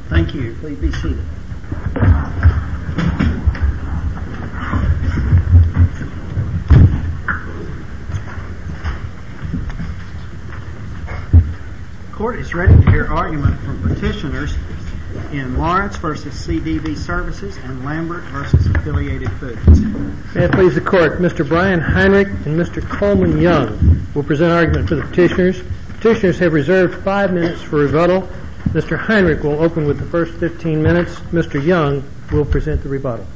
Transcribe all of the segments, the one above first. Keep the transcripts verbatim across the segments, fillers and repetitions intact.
Thank you. Please be seated. The court is ready to hear argument from petitioners in Lawrence versus C D V Services and Lambert versus Affiliated Foods. May it please the court, Mister Brian Heinrich and Mister Coleman Young will present argument for the petitioners. Petitioners have reserved five minutes for rebuttal. Mister Heinrich will open with the first fifteen minutes. Mister Young will present the rebuttal.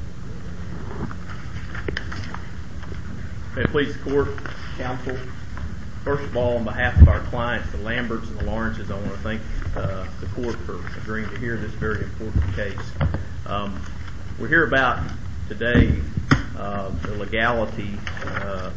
May it please the court, counsel. First of all, on behalf of our clients, the Lamberts and the Lawrences, I want to thank uh, the court for agreeing to hear this very important case. Um, we're here about today uh, the legality, uh,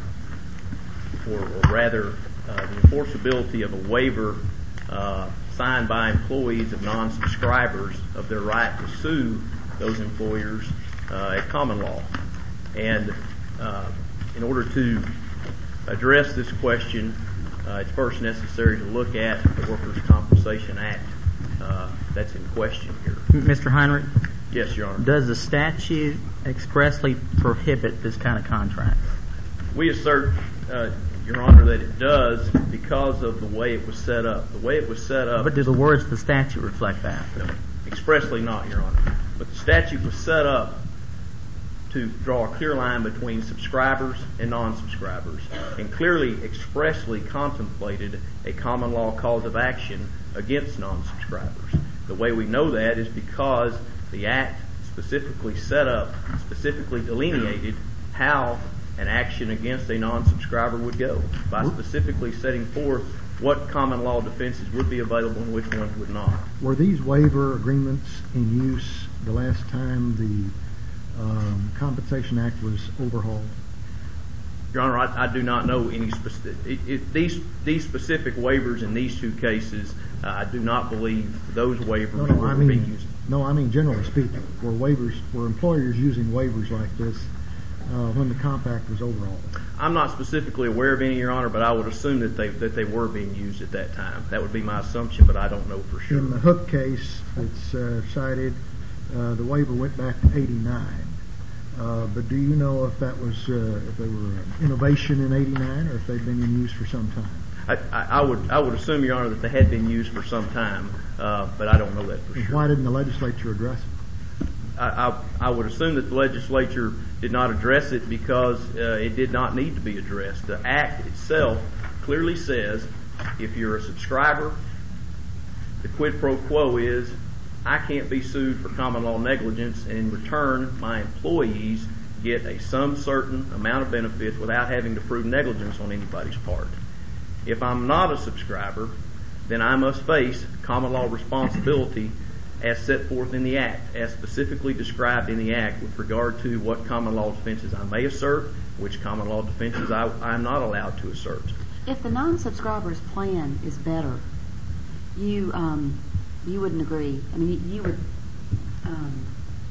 or, or rather uh, the enforceability of a waiver uh, signed by employees of non-subscribers of their right to sue those employers uh, at common law. And uh, in order to address this question, uh, it's first necessary to look at the Workers' Compensation Act uh, that's in question here. Mister Heinrich? Yes, Your Honor. Does the statute expressly prohibit this kind of contract? We assert, uh, Your Honor, that it does because of the way it was set up. The way it was set up... But do the words of the statute reflect that? No, expressly not, Your Honor. But the statute was set up to draw a clear line between subscribers and non-subscribers, and clearly expressly contemplated a common law cause of action against non-subscribers. The way we know that is because the Act specifically set up, specifically delineated how an action against a non-subscriber would go, by specifically setting forth what common law defenses would be available and which ones would not. Were these waiver agreements in use the last time the Um, Compensation Act was overhauled? Your Honor, I, I do not know any specific. It, it, these these specific waivers in these two cases, uh, I do not believe those waivers no, no, were I mean, being used. No, I mean generally speaking, were waivers, were employers using waivers like this uh, when the Compact was overhauled? I'm not specifically aware of any, Your Honor, but I would assume that they that they were being used at that time. That would be my assumption, but I don't know for sure. In the Hook case that's uh, cited, uh, the waiver went back to eighty-nine. Uh, but do you know if that was uh, if they were an innovation in eighty-nine or if they'd been in use for some time? I, I, I would I would assume, Your Honor, that they had been used for some time, uh, but I don't know that for and sure. Why didn't the legislature address it? I, I, I would assume that the legislature did not address it because uh, it did not need to be addressed. The Act itself clearly says if you're a subscriber, the quid pro quo is I can't be sued for common law negligence, and in return, my employees get a some certain amount of benefits without having to prove negligence on anybody's part. If I'm not a subscriber, then I must face common law responsibility as set forth in the Act, as specifically described in the Act with regard to what common law defenses I may assert, which common law defenses I, I'm not allowed to assert. If the non-subscriber's plan is better, you um, you wouldn't agree. I mean, you, you would. Um,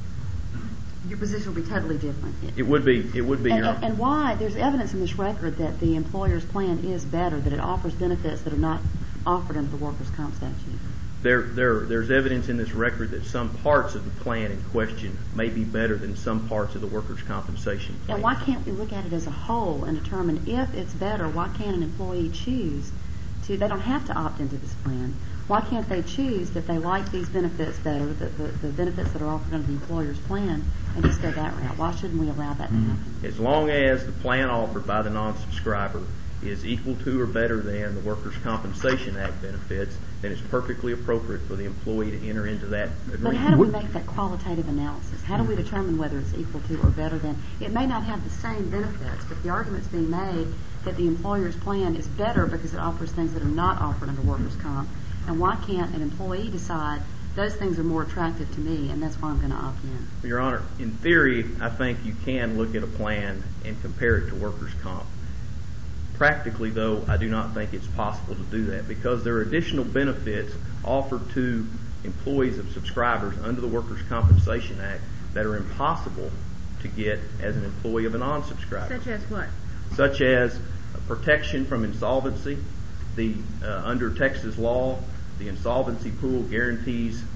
your position would be totally different. It would be. It would be. And, Your and, and why? There's evidence in this record that the employer's plan is better, that it offers benefits that are not offered under the workers' comp statute. There, there, there's evidence in this record that some parts of the plan in question may be better than some parts of the workers' compensation plan. And why can't we look at it as a whole and determine if it's better? Why can't an employee choose to? They don't have to opt into this plan. Why can't they choose that they like these benefits better, the, the, the benefits that are offered under the employer's plan, and just go that route? Why shouldn't we allow that to happen? As long as the plan offered by the non-subscriber is equal to or better than the Workers' Compensation Act benefits, then it's perfectly appropriate for the employee to enter into that agreement. But how do we make that qualitative analysis? How do we determine whether it's equal to or better than? It may not have the same benefits, but the argument's being made that the employer's plan is better because it offers things that are not offered under workers' comp. And why can't an employee decide those things are more attractive to me, and that's why I'm going to opt in? Your Honor, in theory, I think you can look at a plan and compare it to workers' comp. Practically, though, I do not think it's possible to do that because there are additional benefits offered to employees of subscribers under the Workers' Compensation Act that are impossible to get as an employee of a non-subscriber. Such as what? Such as protection from insolvency. The uh, under Texas law, the insolvency pool guarantees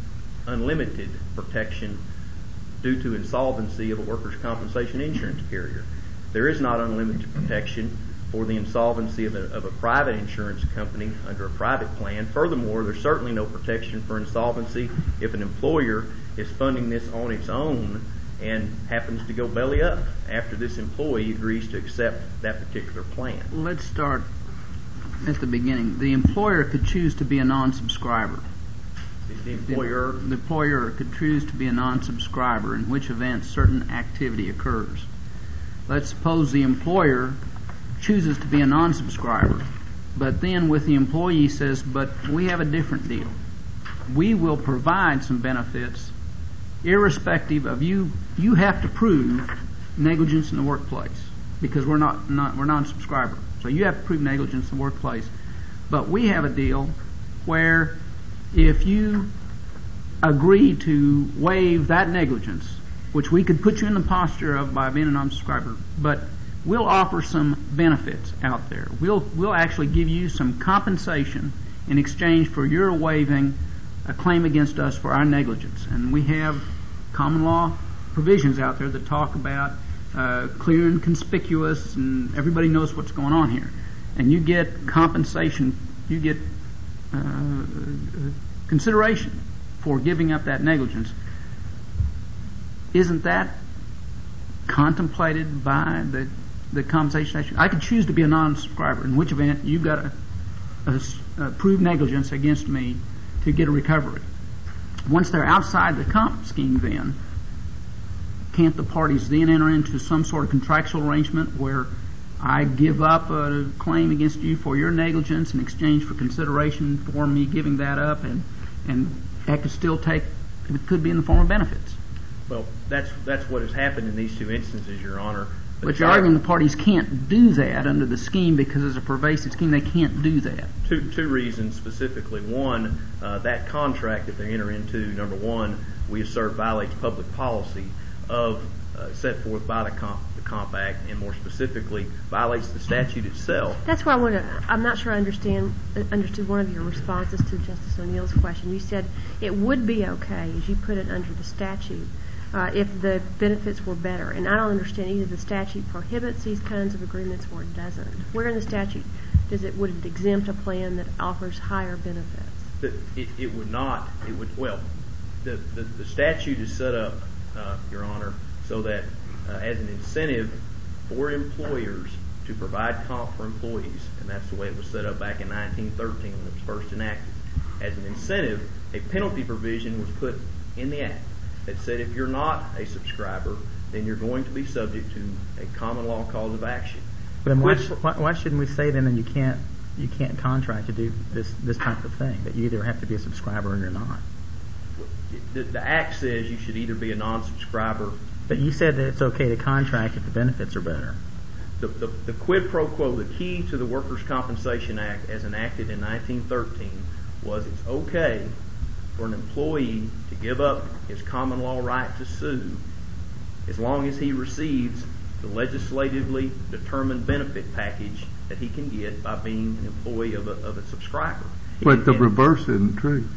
unlimited protection due to insolvency of a workers' compensation insurance carrier. There is not unlimited protection for the insolvency of a, of a private insurance company under a private plan. Furthermore, there's certainly no protection for insolvency if an employer is funding this on its own and happens to go belly up after this employee agrees to accept that particular plan. Let's start at the beginning. The employer could choose to be a non-subscriber. The employer, The, the employer could choose to be a non-subscriber, in which event certain activity occurs. Let's suppose the employer chooses to be a non-subscriber, but then with the employee says, but we have a different deal. We will provide some benefits irrespective of you. You have to prove negligence in the workplace because we're not, not we're non-subscriber. So you have to prove negligence in the workplace. But we have a deal where if you agree to waive that negligence, which we could put you in the posture of by being a non-subscriber, but we'll offer some benefits out there. We'll we'll actually give you some compensation in exchange for your waiving a claim against us for our negligence. And we have common law provisions out there that talk about uh, clear and conspicuous, and everybody knows what's going on here. And you get compensation, you get uh, consideration for giving up that negligence. Isn't that contemplated by the the compensation statute? I could choose to be a non-subscriber, in which event you've got to uh, prove negligence against me to get a recovery. Once they're outside the comp scheme, then can't the parties then enter into some sort of contractual arrangement where I give up a claim against you for your negligence in exchange for consideration for me giving that up, and and that could still take, it could be in the form of benefits? well, that's that's what has happened in these two instances, Your Honor. But you're arguing the parties can't do that under the scheme because it's a pervasive scheme. They can't do that. Two two reasons specifically. One, uh, that contract that they enter into, number one, we assert violates public policy of uh, set forth by the Comp, the Comp Act, and more specifically violates the statute itself. That's why I want to. I'm not sure I understand uh, understood one of your responses to Justice O'Neill's question. You said it would be okay, as you put it, under the statute. Uh, if the benefits were better. And I don't understand either the statute prohibits these kinds of agreements or it doesn't. Where in the statute does it, would it exempt a plan that offers higher benefits? The, it, it would not. It would, well, the, the, the statute is set up, uh, Your Honor, so that uh, as an incentive for employers to provide comp for employees, and that's the way it was set up back in nineteen thirteen when it was first enacted. As an incentive, a penalty provision was put in the Act that said if you're not a subscriber, then you're going to be subject to a common law cause of action. But then why, Which, why, why shouldn't we say then that you can't you can't contract to do this this type of thing? That you either have to be a subscriber or you're not. the, the Act says you should either be a non-subscriber. But you said that it's okay to contract if the benefits are better. The, the, the quid pro quo, the key to the Workers' Compensation Act as enacted in nineteen thirteen was it's okay for an employee to give up his common law right to sue as long as he receives the legislatively determined benefit package that he can get by being an employee of a, of a subscriber. But the And- reverse isn't true.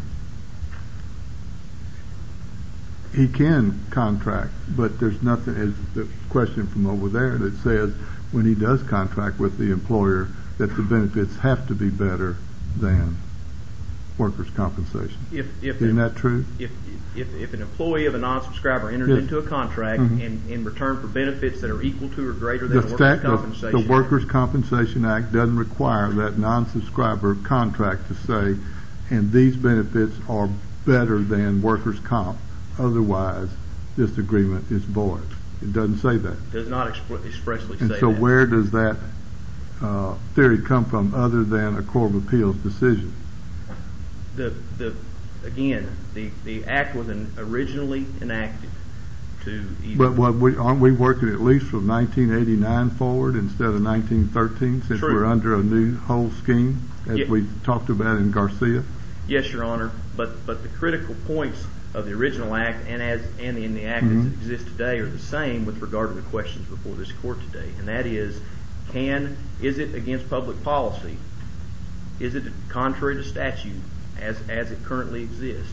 He can contract, but there's nothing, as the question from over there, that says when he does contract with the employer that the benefits have to be better than workers' compensation. If, if Isn't that true? If, if if an employee of a non-subscriber enters Yes. into a contract Mhm. and in return for benefits that are equal to or greater than The, the stat, Workers' the, Compensation the Act, Workers' Compensation Act doesn't require that non-subscriber contract to say, and these benefits are better than workers' comp. Otherwise, this agreement is void. It doesn't say that. does not expr- expressly And say so that. where does that uh, theory come from other than a Court of Appeals decision? The the again the the act was an, originally enacted to either, But what we, aren't we working at least from nineteen eighty-nine forward instead of nineteen thirteen, since True. we're under a new whole scheme, as Yeah. we talked about in Garcia? yes, Your Honor, but but the critical points of the original act and as and in the act Mhm. as it exists today are the same with regard to the questions before this court today, and that is, can is it against public policy? Is it contrary to statute as as it currently exists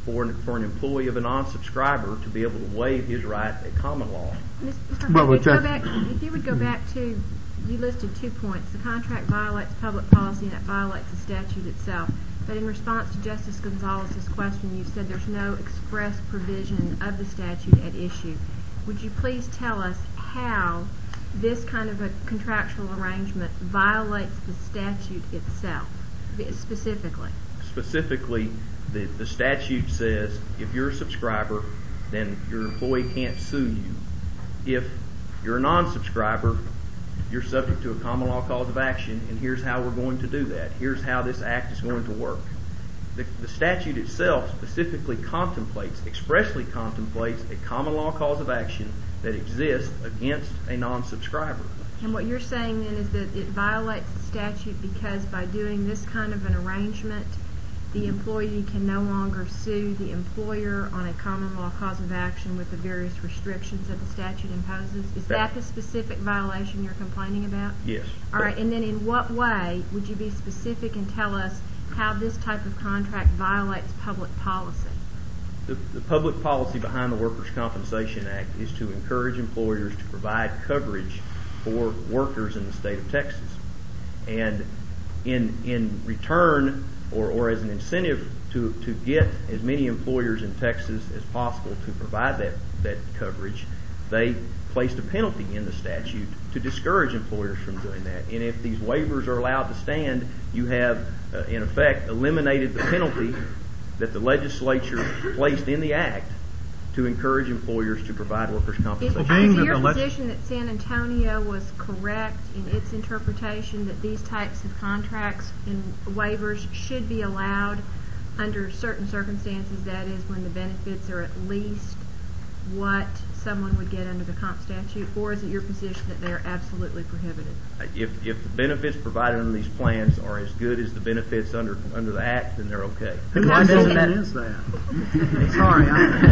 for an, for an employee of a non-subscriber to be able to waive his right at common law. Mister Well, Hurd, but go that's- back, if you would go back to, you listed two points. The contract violates public policy and it violates the statute itself. But in response to Justice Gonzalez's question, you said there's no express provision of the statute at issue. Would you please tell us how this kind of a contractual arrangement violates the statute itself, specifically? Specifically, the, the statute says if you're a subscriber, then your employee can't sue you. If you're a non-subscriber, you're subject to a common law cause of action, and here's how we're going to do that. Here's how this act is going to work. The, the statute itself specifically contemplates, expressly contemplates, a common law cause of action that exists against a non-subscriber. And what you're saying then is that it violates the statute because by doing this kind of an arrangement, the employee can no longer sue the employer on a common law cause of action with the various restrictions that the statute imposes? Is that the specific violation you're complaining about? Yes. All right, and then in what way would you be specific and tell us how this type of contract violates public policy? The, the public policy behind the Workers' Compensation Act is to encourage employers to provide coverage for workers in the state of Texas. And in in return, or, or as an incentive to, to get as many employers in Texas as possible to provide that, that coverage, they placed a penalty in the statute to discourage employers from doing that. And if these waivers are allowed to stand, you have, uh, in effect, eliminated the penalty that the legislature placed in the act to encourage employers to provide workers' compensation. Is it your position that San Antonio was correct in its interpretation that these types of contracts and waivers should be allowed under certain circumstances, that is, when the benefits are at least what someone would get under the comp statute, or is it your position that they are absolutely prohibited? If if the benefits provided under these plans are as good as the benefits under under the Act, then they're okay. Whose Why doesn't decision that- is that? Sorry,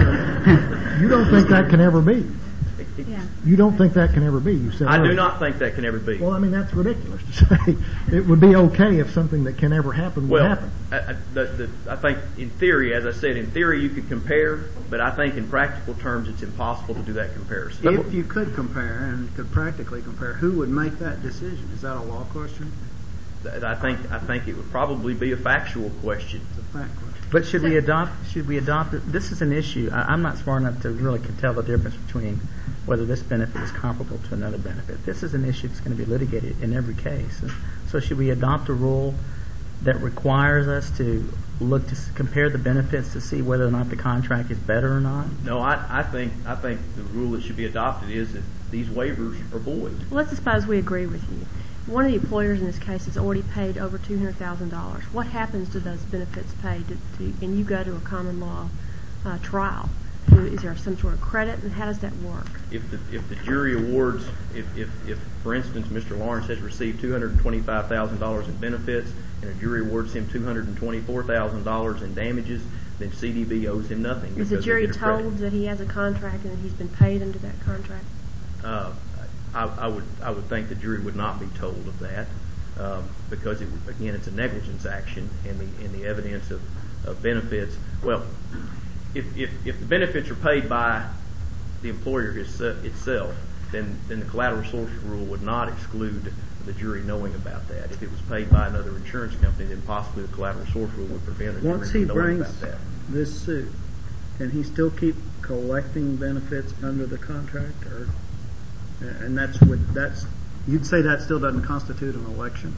I, You don't think that can ever be? Yeah. You don't think that can ever be? You said I do earlier. not think that can ever be. Well, I mean, that's ridiculous to say. It would be okay if something that can never happen would Well, happen. I, I, the, the, I think in theory, as I said, in theory you could compare, but I think in practical terms it's impossible to do that comparison. if you could compare and could practically compare, who would make that decision? Is that a law question? Th- I think I think it would probably be a factual question. It's a fact question. But should we adopt? Should we adopt? it? This is an issue. I, I'm not smart enough to really can tell the difference between whether this benefit is comparable to another benefit. This is an issue that's going to be litigated in every case. And so, should we adopt a rule that requires us to look to s- compare the benefits to see whether or not the contract is better or not? No, I, I think I think the rule that should be adopted is that these waivers are void. Well, let's suppose we agree with you. One of the employers in this case has already paid over two hundred thousand dollars. What happens to those benefits paid, to, to, and you go to a common law uh, trial? Do, is there some sort of credit, and how does that work? If the if the jury awards, if if, if for instance Mister Lawrence has received two hundred twenty-five thousand dollars in benefits, and a jury awards him two hundred twenty-four thousand dollars in damages, then C D B owes him nothing. Is the because they jury get a credit. told that he has a contract and that he's been paid under that contract? Uh, I, I would I would think the jury would not be told of that um, because it, again it's a negligence action, and the and the evidence of, of benefits. Well, if, if if the benefits are paid by the employer his, uh, itself, then then the collateral source rule would not exclude the jury knowing about that. If it was paid by another insurance company, then possibly the collateral source rule would prevent a jury Once from he knowing brings about that. this suit, can he still keep collecting benefits under the contract, or and that's what that's you'd say that still doesn't constitute an election?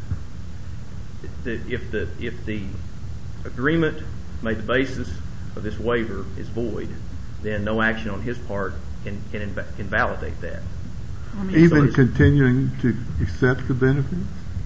The, if the if the agreement made the basis of this waiver is void, then no action on his part can can, inv- can validate that. Even So continuing to accept the benefits?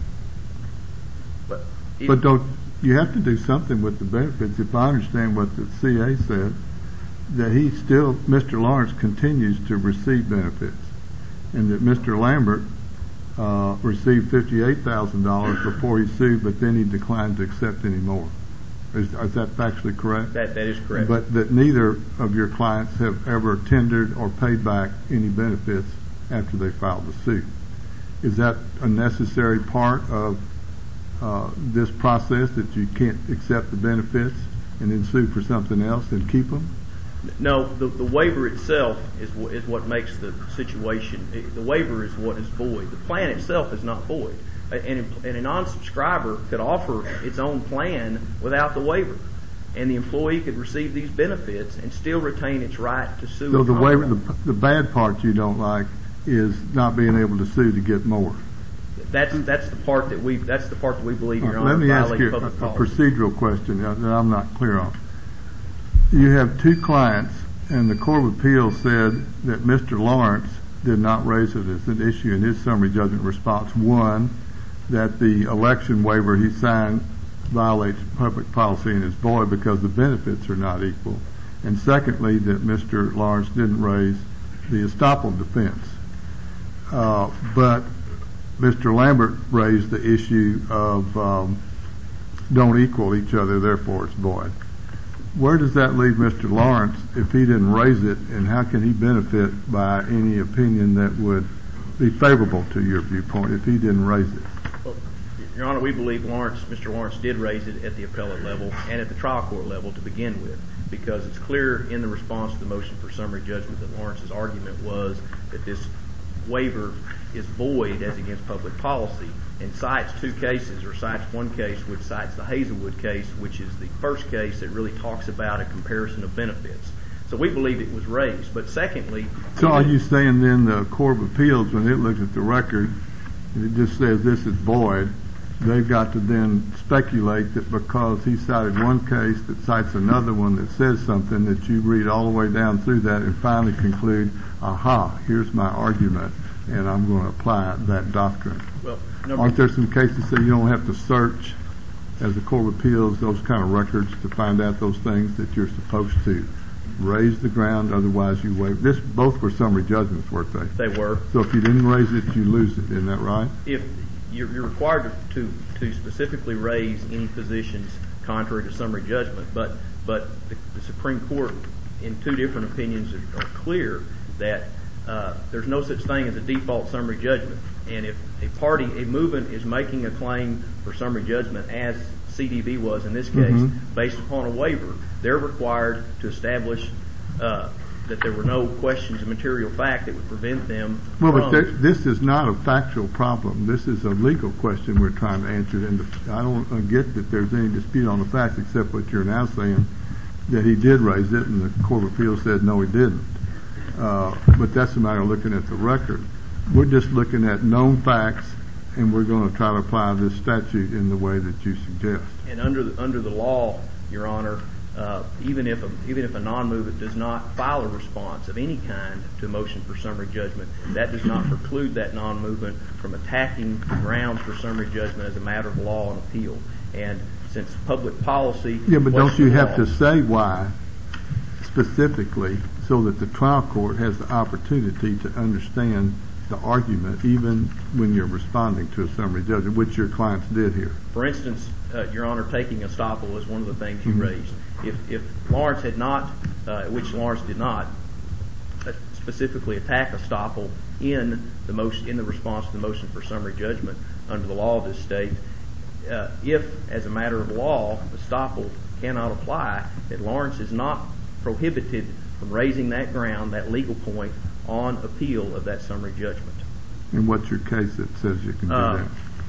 But, it- But don't, you have to do something with the benefits. If I understand what the C A said, that he still, Mister Lawrence continues to receive benefits, and that Mister Lambert uh, received fifty-eight thousand dollars before he sued, but then he declined to accept any more. Is, is that factually correct? that that is correct. But that neither of your clients have ever tendered or paid back any benefits after they filed the suit. Is that a necessary part of uh, this process, that you can't accept the benefits and then sue for something else and keep them? No, the, the waiver itself is wh- is what makes the situation. The waiver is what is void. The plan itself is not void. And, and a non-subscriber could offer its own plan without the waiver, and the employee could receive these benefits and still retain its right to sue. So a the waiver, the, contract. the bad part you don't like is not being able to sue to get more. That's that's the part that we that's the part that we believe, Your Let Honor, me ask violates you a, public a policy. procedural question that I'm not clear on. You have two clients, and the Court of Appeals said that Mister Lawrence did not raise it as an issue in his summary judgment response. One, that the election waiver he signed violates public policy and is void because the benefits are not equal. And secondly, that Mister Lawrence didn't raise the estoppel defense. Uh, but Mister Lambert raised the issue of um, don't equal each other, therefore it's void. Where does that leave Mister Lawrence if he didn't raise it, and how can he benefit by any opinion that would be favorable to your viewpoint if he didn't raise it? Well, Your Honor, we believe Lawrence, Mister Lawrence did raise it at the appellate level and at the trial court level to begin with, because it's clear in the response to the motion for summary judgment that Lawrence's argument was that this waiver is void as against public policy, and cites two cases, or cites one case which cites the Hazelwood case, which is the first case that really talks about a comparison of benefits. So we believe it was raised. But secondly... So are you saying then the Court of Appeals, when it looks at the record, and it just says this is void, they've got to then speculate that because he cited one case that cites another one that says something, that you read all the way down through that and finally conclude, aha, here's my argument, and I'm going to apply that doctrine. Well, aren't there some cases that you don't have to search as the Court of Appeals those kind of records to find out those things that you're supposed to raise the ground, otherwise you waive? This both were summary judgments, weren't they? They were. So if you didn't raise it, you lose it. Isn't that right? If you're, you're required to, to to specifically raise any positions contrary to summary judgment, but but the, the Supreme Court, in two different opinions, are, are clear that uh, there's no such thing as a default summary judgment. And if a party, a movement, is making a claim for summary judgment, as C D B was in this case, mm-hmm. based upon a waiver, they're required to establish uh, that there were no questions of material fact that would prevent them well, from... Well, but there, this is not a factual problem. This is a legal question we're trying to answer. And the, I don't get that there's any dispute on the facts except what you're now saying, that he did raise it and the Court of Appeals said no, he didn't. Uh, but that's a matter of looking at the record. We're just looking at known facts, and we're going to try to apply this statute in the way that you suggest. And under the, under the law, Your Honor, uh, even if a, even if a non-movement does not file a response of any kind to a motion for summary judgment, that does not preclude that non-movement from attacking the grounds for summary judgment as a matter of law and appeal. And since public policy... Yeah, but don't you have law, to say why specifically so that the trial court has the opportunity to understand the argument even when you're responding to a summary judgment, which your clients did here? For instance, uh, Your Honor, taking estoppel is one of the things you mm-hmm. raised. If, if Lawrence had not, uh, which Lawrence did not, uh, specifically attack estoppel in the motion, in the response to the motion for summary judgment under the law of this state, uh, if, as a matter of law, estoppel cannot apply, that Lawrence is not prohibited from raising that ground, that legal point, on appeal of that summary judgment. And what's your case that says you can do uh, that?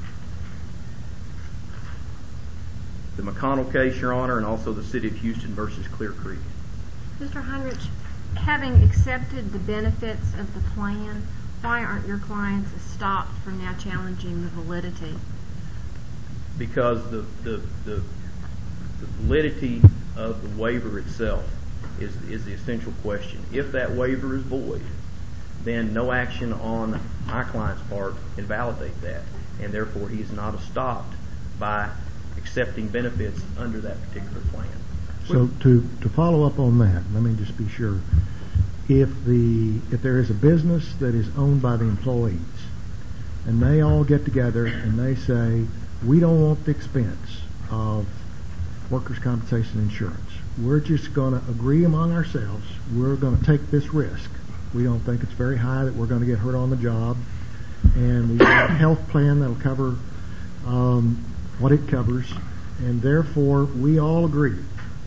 The McConnell case, Your Honor, and also the City of Houston versus Clear Creek. Mister Heinrich, having accepted the benefits of the plan, why aren't your clients stopped from now challenging the validity? Because the the, the, the validity of the waiver itself is is the essential question. If that waiver is void, then no action on my client's part can validate that, and therefore he is not stopped by accepting benefits under that particular plan. So to, to follow up on that, let me just be sure. If the if there is a business that is owned by the employees, and they all get together and they say, we don't want the expense of workers' compensation insurance. We're just going to agree among ourselves. We're going to take this risk. We don't think it's very high that we're going to get hurt on the job. And we've got a health plan that will cover um, what it covers. And therefore, we all agree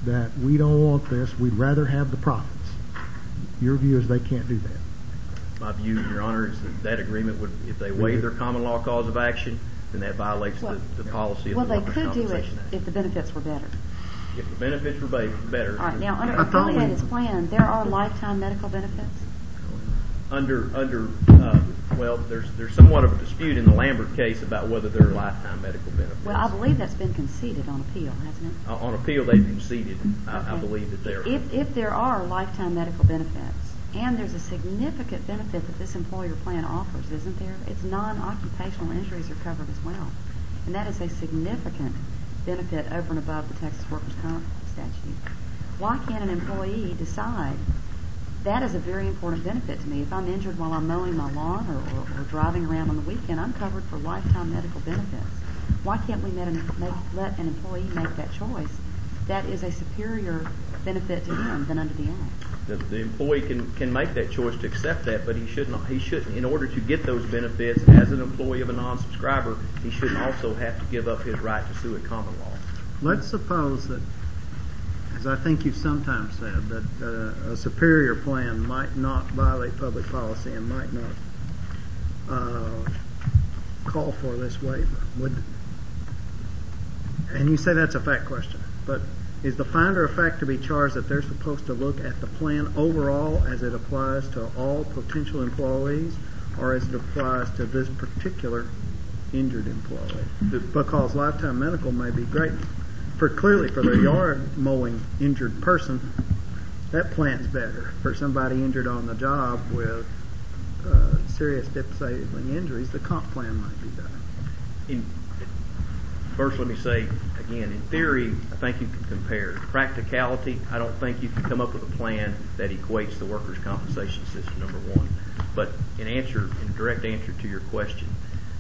that we don't want this, we'd rather have the profits. Your view is they can't do that. My view, Your Honor, is that that agreement would, if they waive their common law cause of action, then that violates Well- the, the policy of Well, the they Workers' could do it Compensation Act. if the benefits were better. If the benefits were ba- better. All right, now, under I thought we- affiliated's plan, there are lifetime medical benefits? Under, under, uh, well, there's, there's somewhat of a dispute in the Lambert case about whether there are lifetime medical benefits. Well, I believe that's been conceded on appeal, hasn't it? Uh, On appeal, they've conceded, I, I Okay. believe that they're. If, if there are lifetime medical benefits, and there's a significant benefit that this employer plan offers, isn't there? It's non-occupational injuries are covered as well. And that is a significant benefit over and above the Texas Workers' Comp statute. Why can't an employee decide that is a very important benefit to me? If I'm injured while I'm mowing my lawn or, or, or driving around on the weekend, I'm covered for lifetime medical benefits. Why can't we let an, make, let an employee make that choice? That is a superior benefit to him than under the Act. The, the employee can, can make that choice to accept that, but he should not. He shouldn't. In order to get those benefits as an employee of a non-subscriber, he shouldn't also have to give up his right to sue at common law. Let's suppose that, as I think you've sometimes said, that uh, a superior plan might not violate public policy and might not uh, call for this waiver. Would, and you say that's a fact question, but is the finder of fact to be charged that they're supposed to look at the plan overall as it applies to all potential employees, or as it applies to this particular injured employee? Because lifetime medical may be great for clearly for the yard mowing injured person. That plan's better. For somebody injured on the job with uh, serious disabling injuries, the comp plan might be better. In, first, let me say again, in theory, I think you can compare. Practicality, I don't think you can come up with a plan that equates the workers' compensation system, number one. But in answer, in direct answer to your question,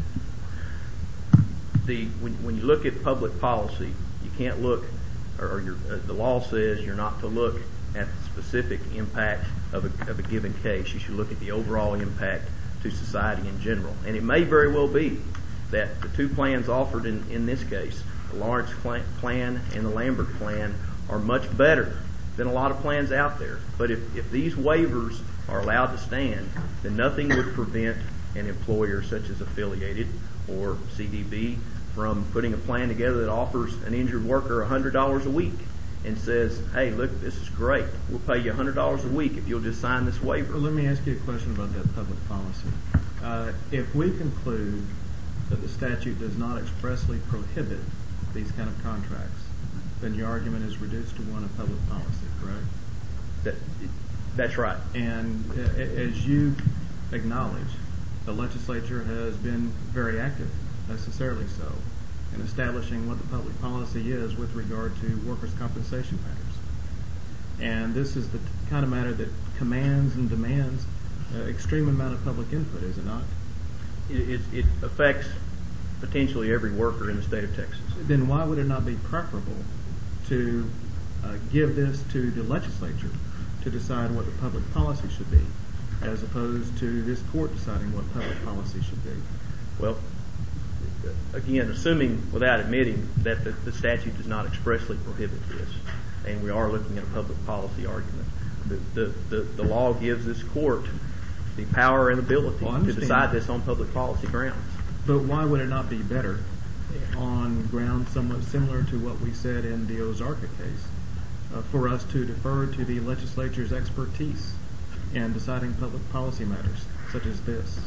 the when, when you look at public policy, you can't look, or, or your, uh, the law says you're not to look at the specific impact of a, of a given case. You should look at the overall impact to society in general. And it may very well be that the two plans offered in, in this case, the Lawrence plan and the Lambert plan, are much better than a lot of plans out there. But if, if these waivers are allowed to stand, then nothing would prevent an employer such as Affiliated or C D B from putting a plan together that offers an injured worker one hundred dollars a week and says, hey, look, this is great. We'll pay you one hundred dollars a week if you'll just sign this waiver. Well, let me ask you a question about that public policy. Uh, if we conclude that the statute does not expressly prohibit these kind of contracts, then your argument is reduced to one of public policy, correct? That, that's right. And uh, as you acknowledge, the legislature has been very active, necessarily so, in establishing what the public policy is with regard to workers' compensation matters. And this is the kind of matter that commands and demands uh, extreme amount of public input, is it not? It, it, it affects potentially every worker in the state of Texas. Then why would it not be preferable to uh, give this to the legislature to decide what the public policy should be, as opposed to this court deciding what public policy should be? Well, again, assuming without admitting that the, the statute does not expressly prohibit this, and we are looking at a public policy argument, the, the, the, the law gives this court the power and ability well, to decide this on public policy grounds. But why would it not be better on grounds somewhat similar to what we said in the Ozarka case uh, for us to defer to the legislature's expertise in deciding public policy matters such as this?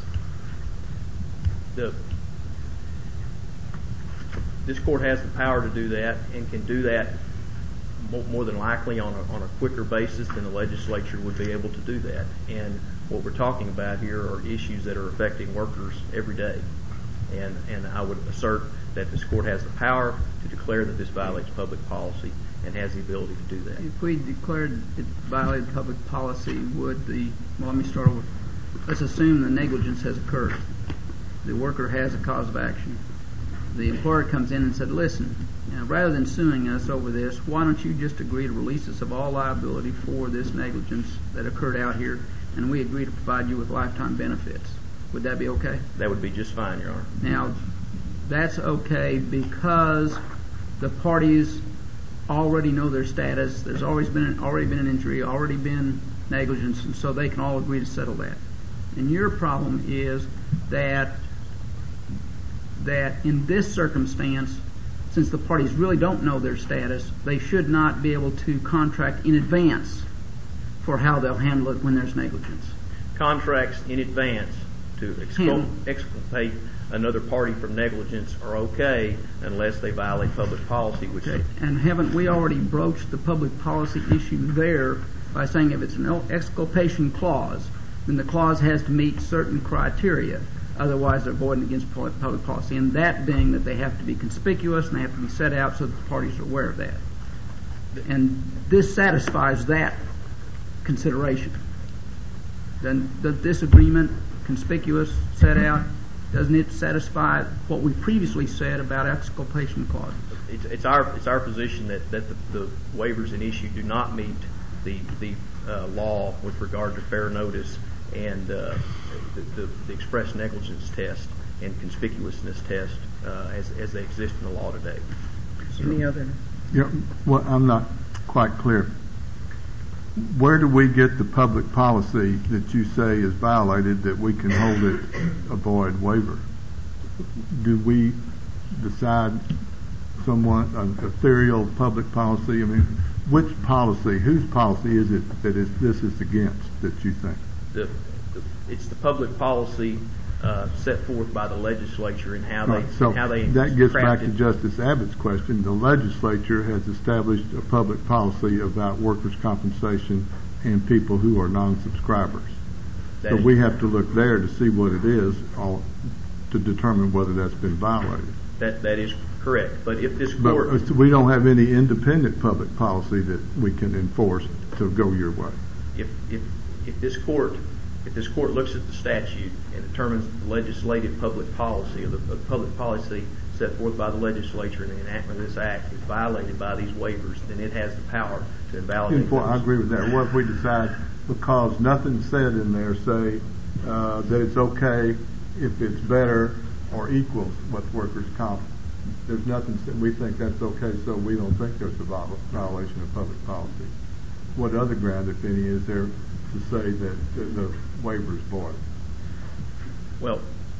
The, this court has the power to do that and can do that more, more than likely on a, on a quicker basis than the legislature would be able to do that. And what we're talking about here are issues that are affecting workers every day. And, and I would assert that this court has the power to declare that this violates public policy and has the ability to do that. If we declared it violated public policy, would the, well, let me start with, let's assume the negligence has occurred. The worker has a cause of action. The employer comes in and said, listen, you know, rather than suing us over this, why don't you just agree to release us of all liability for this negligence that occurred out here, and we agree to provide you with lifetime benefits. Would that be okay? That would be just fine, Your Honor. Now, that's okay because the parties already know their status. There's always been already been an injury, already been negligence, and so they can all agree to settle that. And your problem is that that in this circumstance, since the parties really don't know their status, they should not be able to contract in advance for how they'll handle it when there's negligence. Contracts in advance to excul- exculpate another party from negligence are okay unless they violate public policy, which Okay. And haven't we already broached the public policy issue there by saying if it's an exculpation clause, then the clause has to meet certain criteria, otherwise they're voiding against public policy, and that being that they have to be conspicuous and they have to be set out so that the parties are aware of that. And this satisfies that consideration. Then does this agreement, conspicuous, set out, doesn't it satisfy what we previously said about exculpation clauses? It's, it's our it's our position that, that the, the waivers in issue do not meet the the uh, law with regard to fair notice and uh, the, the, the express negligence test and conspicuousness test uh, as as they exist in the law today. Any other? Yeah, well, I'm not quite clear. Where do we get the public policy that you say is violated that we can hold it a void waiver? Do we decide somewhat an ethereal public policy? I mean, which policy, whose policy is it that is, this is against that you think? The, the, it's the public policy uh, set forth by the legislature and how Right, they so how they that gets back to crafted- Justice Abbott's question. The legislature has established a public policy about workers' compensation and people who are non-subscribers. That So is- we have to look there to see what it is all, to determine whether that's been violated. That that is correct. But if this But court uh, we don't have any independent public policy that we can enforce to go your way. if if if this court if this court looks at the statute and determines the legislative public policy or the, the public policy set forth by the legislature and the enactment of this act is violated by these waivers, then it has the power to invalidate Well, I those. agree with that. What if we decide, because nothing said in there, say uh, that it's okay if it's better or equals what workers' comp. There's nothing said. We think that's okay, so we don't think there's a viol- violation of public policy. What other ground, if any, is there to say that the, the waiver is void? Well,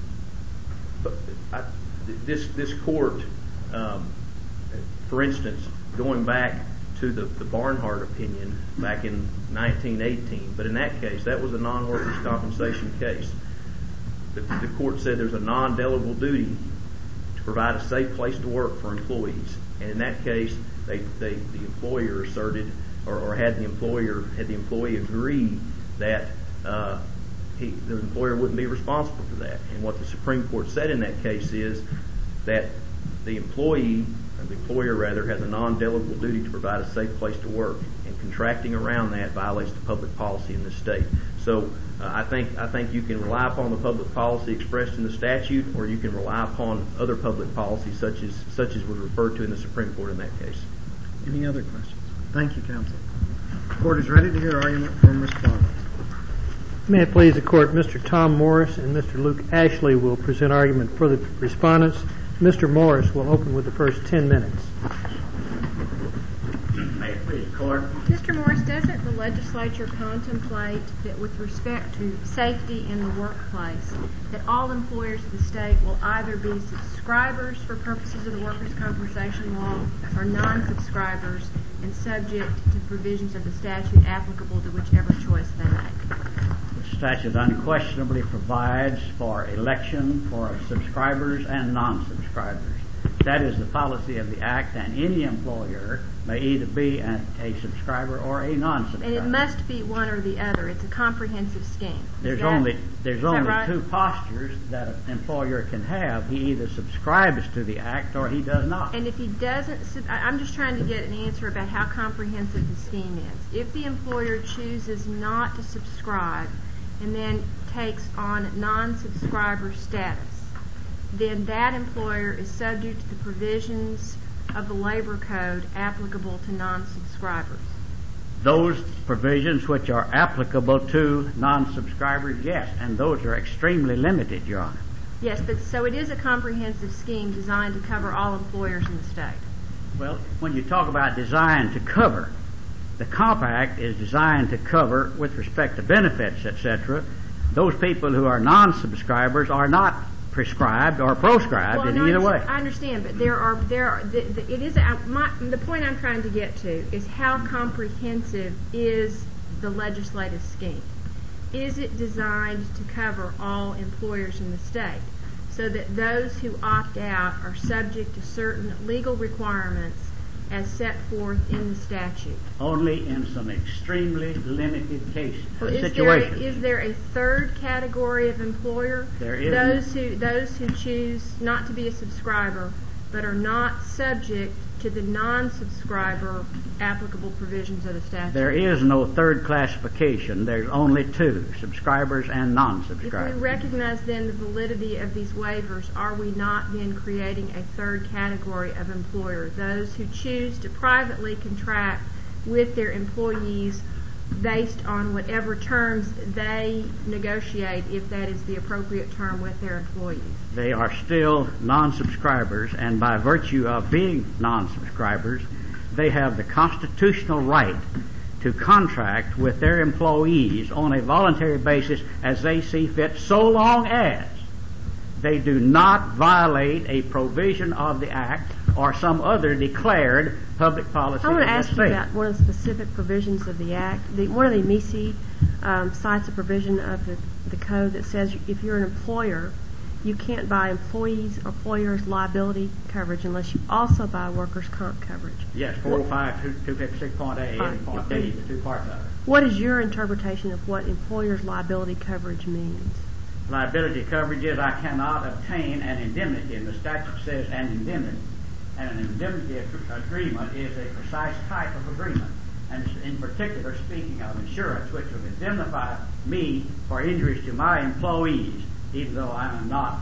but I, this this court, um, for instance, going back to the, the Barnhart opinion back in nineteen eighteen, but in that case, that was a non-workers' compensation case. The, the court said there's a non-delegable duty to provide a safe place to work for employees, and in that case, they, they the employer asserted, or, or had the employer had the employee agree that uh, he, the employer wouldn't be responsible for that. And what the Supreme Court said in that case is that the employee, or the employer rather, has a non-delegable duty to provide a safe place to work, and contracting around that violates the public policy in this state. So uh, I think I think you can rely upon the public policy expressed in the statute, or you can rely upon other public policies such as such as was referred to in the Supreme Court in that case. Any other questions? Thank you, counsel. The court is ready to hear argument from respondents. May it please the court, Mister Tom Morris and Mister Luke Ashley will present argument for the respondents. Mister Morris will open with the first ten minutes. May it please the court. Mister Morris, doesn't the legislature contemplate that with respect to safety in the workplace, that all employers of the state will either be subscribers for purposes of the workers' compensation law or non-subscribers and subject to provisions of the statute applicable to whichever choice they make? The statute unquestionably provides for election for subscribers and non-subscribers. That is the policy of the Act, and any employer may either be a, a subscriber or a non-subscriber. And it must be one or the other. It's a comprehensive scheme. Is There's that- only there's is that only right? two postures that an employer can have. He either subscribes to the Act or he does not. And if he doesn't, sub- I- I'm just trying to get an answer about how comprehensive the scheme is. If the employer chooses not to subscribe and then takes on non-subscriber status, then that employer is subject to the provisions of the labor code applicable to non-subscribers. Those provisions which are applicable to non-subscribers, yes, and those are extremely limited, Your Honor. Yes, but so it is a comprehensive scheme designed to cover all employers in the state. Well, when you talk about designed to cover, the compact is designed to cover, with respect to benefits, et cetera, those people who are non-subscribers are not prescribed or proscribed Well, in no, either I way. I understand, but there are there are the, the, it is a, my, the point I'm trying to get to is how comprehensive is the legislative scheme? Is it designed to cover all employers in the state so that those who opt out are subject to certain legal requirements as set forth in the statute? Only in some extremely limited cases, Well, is there, a, situations. is there a third category of employer? There is. Those who those who choose not to be a subscriber but are not subject to the non-subscriber applicable provisions of the statute. There is no third classification. There's only two, subscribers and If we non-subscribers. recognize then the validity of these waivers, are we not then creating a third category of employer? Those who choose to privately contract with their employees based on whatever terms they negotiate, if that is the appropriate term, with their employees. They are still non-subscribers, and by virtue of being non-subscribers, they have the constitutional right to contract with their employees on a voluntary basis as they see fit, so long as they do not violate a provision of the Act or some other declared public policy. I want in to the ask you state. about one of the specific provisions of the Act. The, one of the M I S I um, cites a provision of the, the code that says if you're an employer, you can't buy employees or employers' liability coverage unless you also buy workers' comp coverage. Yes, four oh five, two fifty-six point A Fine. and point B, the two parts of it. What is your interpretation of what employers' liability coverage means? Liability coverage is I cannot obtain an indemnity, and the statute says an indemnity. And an indemnity ag- agreement is a precise type of agreement. And it's in particular, speaking of insurance, which will indemnify me for injuries to my employees, even though I am not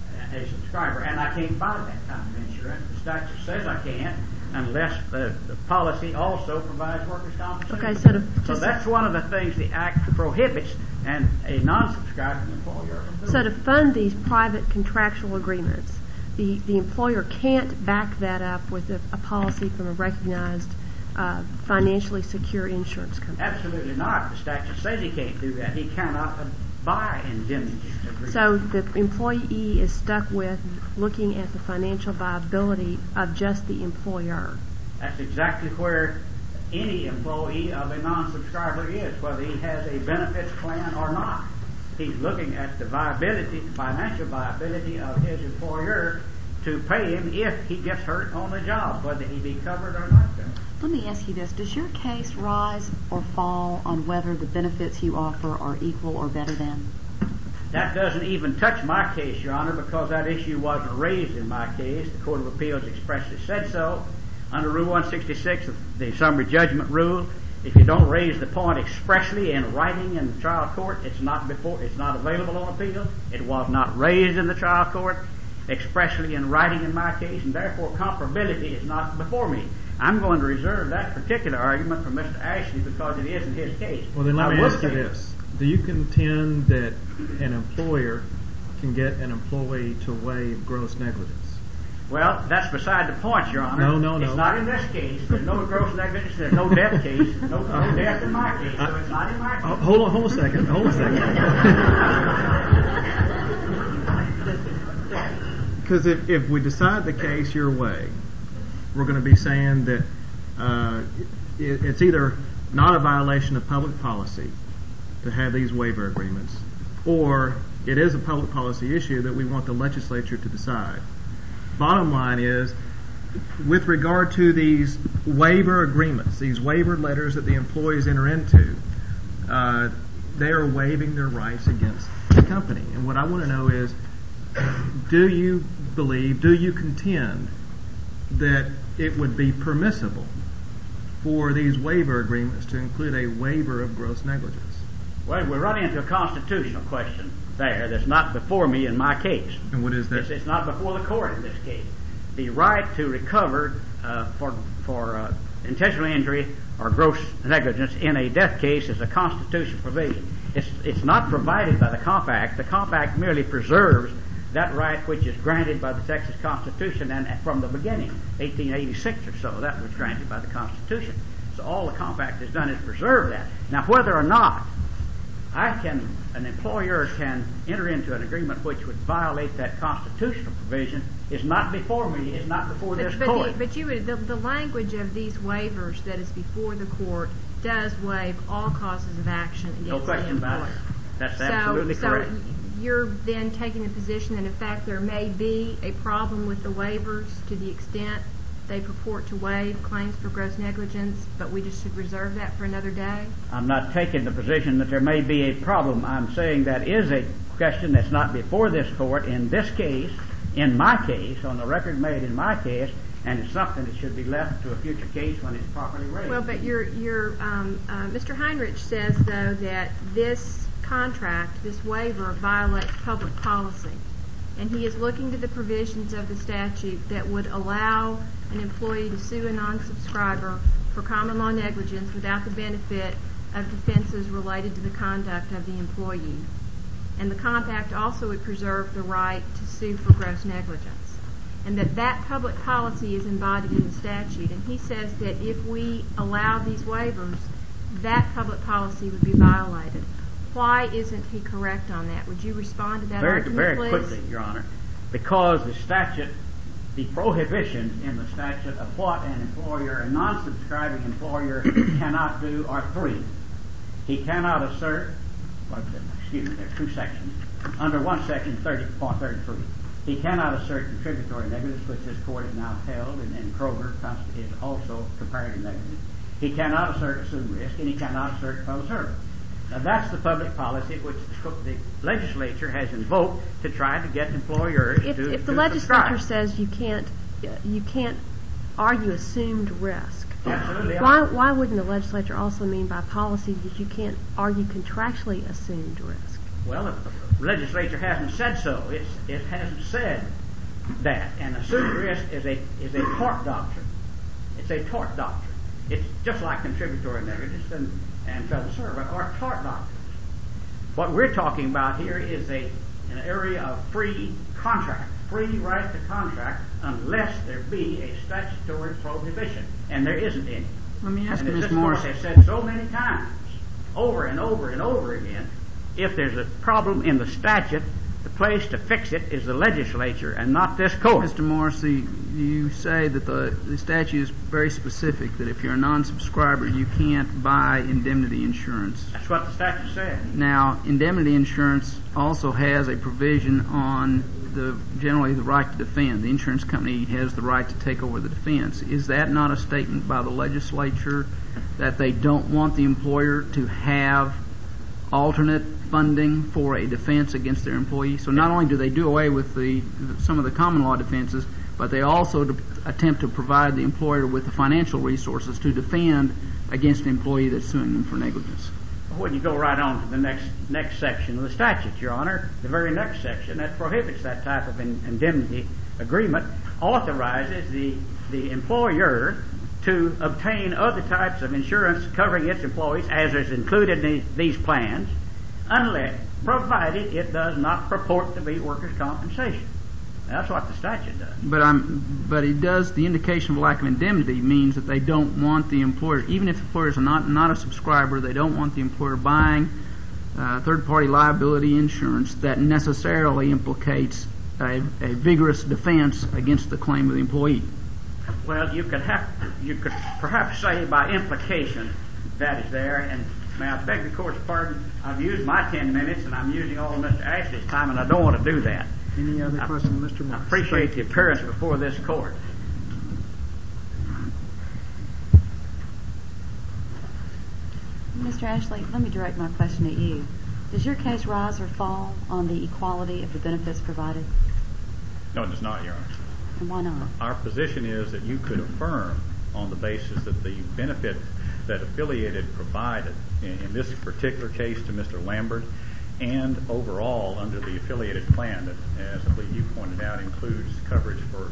a subscriber. And I can't buy that kind of insurance. The statute says I can't, unless the, the policy also provides workers' compensation. Okay, so to- so just- that's one of the things the Act prohibits, and a non-subscriber employer can do. So to fund these private contractual agreements, the, the employer can't back that up with a, a policy from a recognized uh, financially secure insurance company. Absolutely not. The statute says he can't do that. He cannot uh, buy indemnity agreements. So the employee is stuck with looking at the financial viability of just the employer. That's exactly where any employee of a non-subscriber is, whether he has a benefits plan or not. He's looking at the viability, financial viability of his employer to pay him if he gets hurt on the job, whether he be covered or not covered. Let me ask you this. Does your case rise or fall on whether the benefits you offer are equal or better than? That doesn't even touch my case, Your Honor, because that issue wasn't raised in my case. The Court of Appeals expressly said so. Under Rule one sixty-six of the summary judgment rule, if you don't raise the point expressly in writing in the trial court, it's not before, it's not available on appeal. It was not raised in the trial court expressly in writing in my case, and therefore comparability is not before me. I'm going to reserve that particular argument for Mister Ashley because it isn't his case. Well, then let I me would ask you say- this. Do you contend that an employer can get an employee to waive gross negligence? Well, that's beside the point, Your Honor. No, no, no. It's not in this case. There's no gross negligence. There's no death case. No, no death in my case, so it's not in my case. Oh, hold on, hold a second. Hold a second. Because if, if we decide the case your way, we're going to be saying that uh, it, it's either not a violation of public policy to have these waiver agreements, or it is a public policy issue that we want the legislature to decide. Bottom line is, with regard to these waiver agreements, these waiver letters that the employees enter into, uh, they are waiving their rights against the company. And what I want to know is, do you believe, do you contend that it would be permissible for these waiver agreements to include a waiver of gross negligence? Well, we're running into a constitutional question there that's not before me in my case. And what is that? It's, it's not before the court in this case. The right to recover uh, for for uh, intentional injury or gross negligence in a death case is a constitutional provision. It's it's not provided by the Compact. The Compact merely preserves that right which is granted by the Texas Constitution, and from the beginning, eighteen eighty-six or so, that was granted by the Constitution. So all the compact has done is preserve that. Now, whether or not I can, an employer can enter into an agreement which would violate that constitutional provision is not before me, is not before but, this but court. The, but you would, the, the language of these waivers that is before the court does waive all causes of action against No question the employer. about it. That's so, absolutely so correct. You're then taking the position that in fact there may be a problem with the waivers to the extent they purport to waive claims for gross negligence, but we just should reserve that for another day? I'm not taking the position that there may be a problem. I'm saying that is a question that's not before this court in this case, in my case, on the record made in my case, and it's something that should be left to a future case when it's properly raised. Well, but your, your, um, uh, Mister Heinrich says, though, that this contract, this waiver, violates public policy. And he is looking to the provisions of the statute that would allow an employee to sue a non-subscriber for common law negligence without the benefit of defenses related to the conduct of the employee. And the compact also would preserve the right to sue for gross negligence. And that that public policy is embodied in the statute. And he says that if we allow these waivers, that public policy would be violated. Why isn't he correct on that? Would you respond to that very, argument, very please? quickly, Your Honor, because the statute, the prohibitions in the statute of what an employer, a non-subscribing employer, cannot do are three. He cannot assert, excuse me, there are two sections. Under one section, thirty point thirty-three, he cannot assert contributory negligence, which this court has now held, and, and Kroger is also comparative negligence. He cannot assert assumed risk, and he cannot assert public service. Now, that's the public policy which the, the legislature has invoked to try to get employers If, to if the to legislature subscribe. says you can't, you can't argue assumed risk, Absolutely. why why wouldn't the legislature also mean by policy that you can't argue contractually assumed risk? Well, if the legislature hasn't said so, it's, it hasn't said that. And assumed risk is a is a tort doctrine. It's a tort doctrine. It's just like contributory negligence and and federal service are tort doctrines. What we're talking about here is a an area of free contract, free right to contract, unless there be a statutory prohibition, and there isn't any. Let me ask and you, as Miz this Morris. court has said so many times, over and over and over again, if there's a problem in the statute, the place to fix it is the legislature and not this court. Mister Morrissey, you say that the, the statute is very specific, that if you're a non-subscriber, you can't buy indemnity insurance. That's what the statute said. Now, indemnity insurance also has a provision on the generally the right to defend. The insurance company has the right to take over the defense. Is that not a statement by the legislature that they don't want the employer to have alternate funding for a defense against their employees? So not only do they do away with the some of the common law defenses, but they also de- attempt to provide the employer with the financial resources to defend against an employee that's suing them for negligence. When you go right on to the next next section of the statute, Your Honor, the very next section that prohibits that type of in, indemnity agreement authorizes the the employer to obtain other types of insurance covering its employees, as is included in these plans, unless, provided it does not purport to be workers' compensation. That's what the statute does. But I'm, but it does. The indication of lack of indemnity means that they don't want the employer, even if the employer is not not a subscriber, they don't want the employer buying uh, third-party liability insurance that necessarily implicates a, a vigorous defense against the claim of the employee. Well, you could have, you could perhaps say by implication that is there. And may I beg the court's pardon? I've used my ten minutes, and I'm using all of Mister Ashley's time, and I don't want to do that. Any other I, questions, Mister Morris? I appreciate the appearance before this court. Mister Ashley, let me direct my question at you. Does your case rise or fall on the equality of the benefits provided? No, it does not, Your Honor. And why not? Our position is that you could affirm on the basis that the benefit that Affiliated provided, in, in this particular case to Mister Lambert, and overall under the Affiliated plan that, as I believe you pointed out, includes coverage for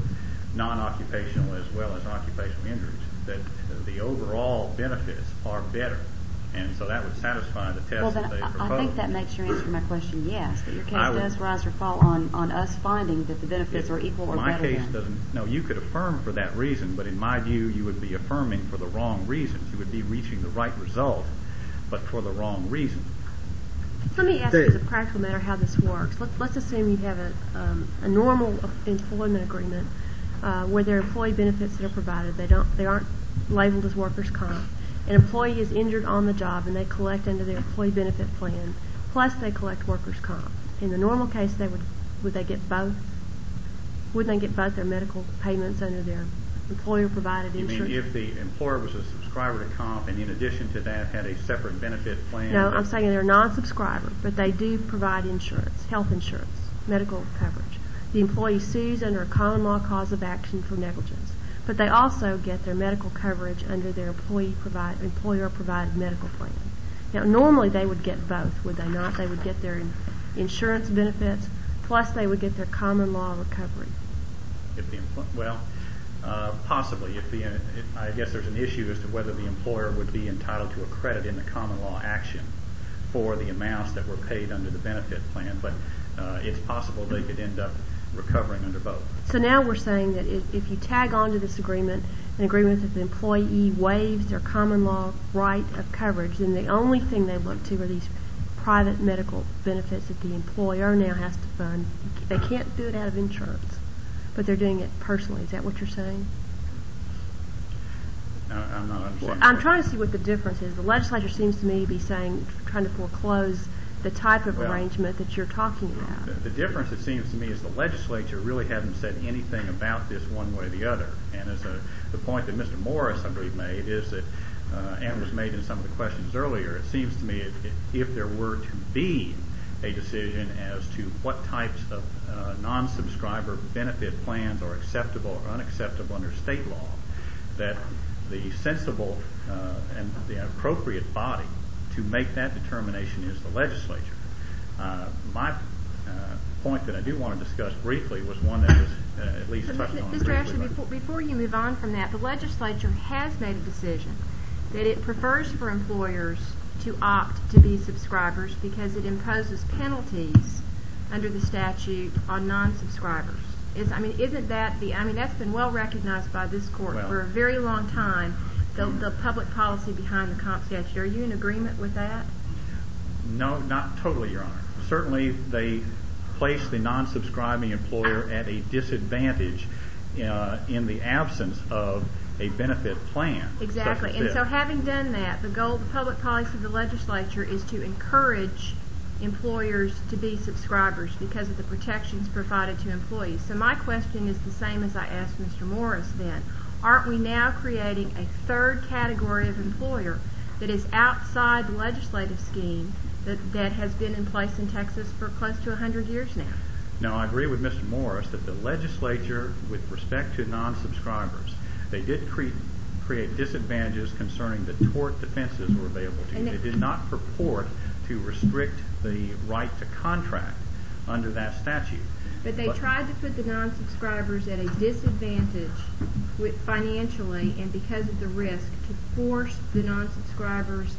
non-occupational as well as occupational injuries, that the overall benefits are better And so that would satisfy the test Well, that then they I- proposed. I think that makes your answer to my question yes, that your case I would- does rise or fall on, on us finding that the benefits are equal or My better case than. doesn't, no, you could affirm for that reason, but in my view, you would be affirming for the wrong reasons. You would be reaching the right result, but for the wrong reason. Let me ask you as a practical matter how this works. Let, let's assume you have a, um, a normal employment agreement uh, where there are employee benefits that are provided. They don't, they aren't labeled as workers' comp. An employee is injured on the job and they collect under their employee benefit plan, plus they collect workers' comp. In the normal case, they would would they get both? Wouldn't they get both their medical payments under their employer-provided You insurance? mean if the employer was a subscriber to comp and in addition to that had a separate benefit plan? No, that- I'm saying they're non-subscriber, but they do provide insurance, health insurance, medical coverage. The employee sues under a common law cause of action for negligence, but they also get their medical coverage under their employee provide, employer-provided medical plan. Now, normally they would get both, would they not? They would get their in, insurance benefits, plus they would get their common law recovery. If the empl- well, uh, possibly. If the, uh, it, I guess there's an issue as to whether the employer would be entitled to a credit in the common law action for the amounts that were paid under the benefit plan, but uh, it's possible they could end up recovering under both. So now we're saying that if, if you tag onto this agreement, an agreement that the employee waives their common law right of coverage, then the only thing they look to are these private medical benefits that the employer now has to fund. They can't do it out of insurance, but they're doing it personally. Is that what you're saying? No, I'm not understanding. Well, I'm trying to see what the difference is. The legislature seems to me to be saying, trying to foreclose the type of Well, arrangement that you're talking about. The, the difference, it seems to me, is the legislature really hadn't said anything about this one way or the other. And as a, the point that Mister Morris, I believe, made is that, uh, and was made in some of the questions earlier, it seems to me if, if there were to be a decision as to what types of uh, non-subscriber benefit plans are acceptable or unacceptable under state law, that the sensible uh, and the appropriate body to make that determination is the legislature. Uh, my uh, point that I do want to discuss briefly was one that was uh, at least So, touched on Mister briefly. Ashley, by- before, before you move on from that, the legislature has made a decision that it prefers for employers to opt to be subscribers because it imposes penalties under the statute on non-subscribers. Is, I mean, isn't that the, I mean, that's been well recognized by this court Well- for a very long time, the, the public policy behind the comp statute. Are you in agreement with that? No, not totally, Your Honor. Certainly, they place the non-subscribing employer at a disadvantage uh, in the absence of a benefit plan. Exactly. such as And this. so having done that, the goal of the public policy of the legislature is to encourage employers to be subscribers because of the protections provided to employees. So my question is the same as I asked Mister Morris then. Aren't we now creating a third category of employer that is outside the legislative scheme that, that has been in place in Texas for close to one hundred years now? Now, I agree with Mister Morris that the legislature, with respect to non-subscribers, they did create, create disadvantages concerning the tort defenses were available to you. And They it- did not purport to restrict the right to contract under that statute. But they tried to put the non-subscribers at a disadvantage with financially and because of the risk to force the non-subscribers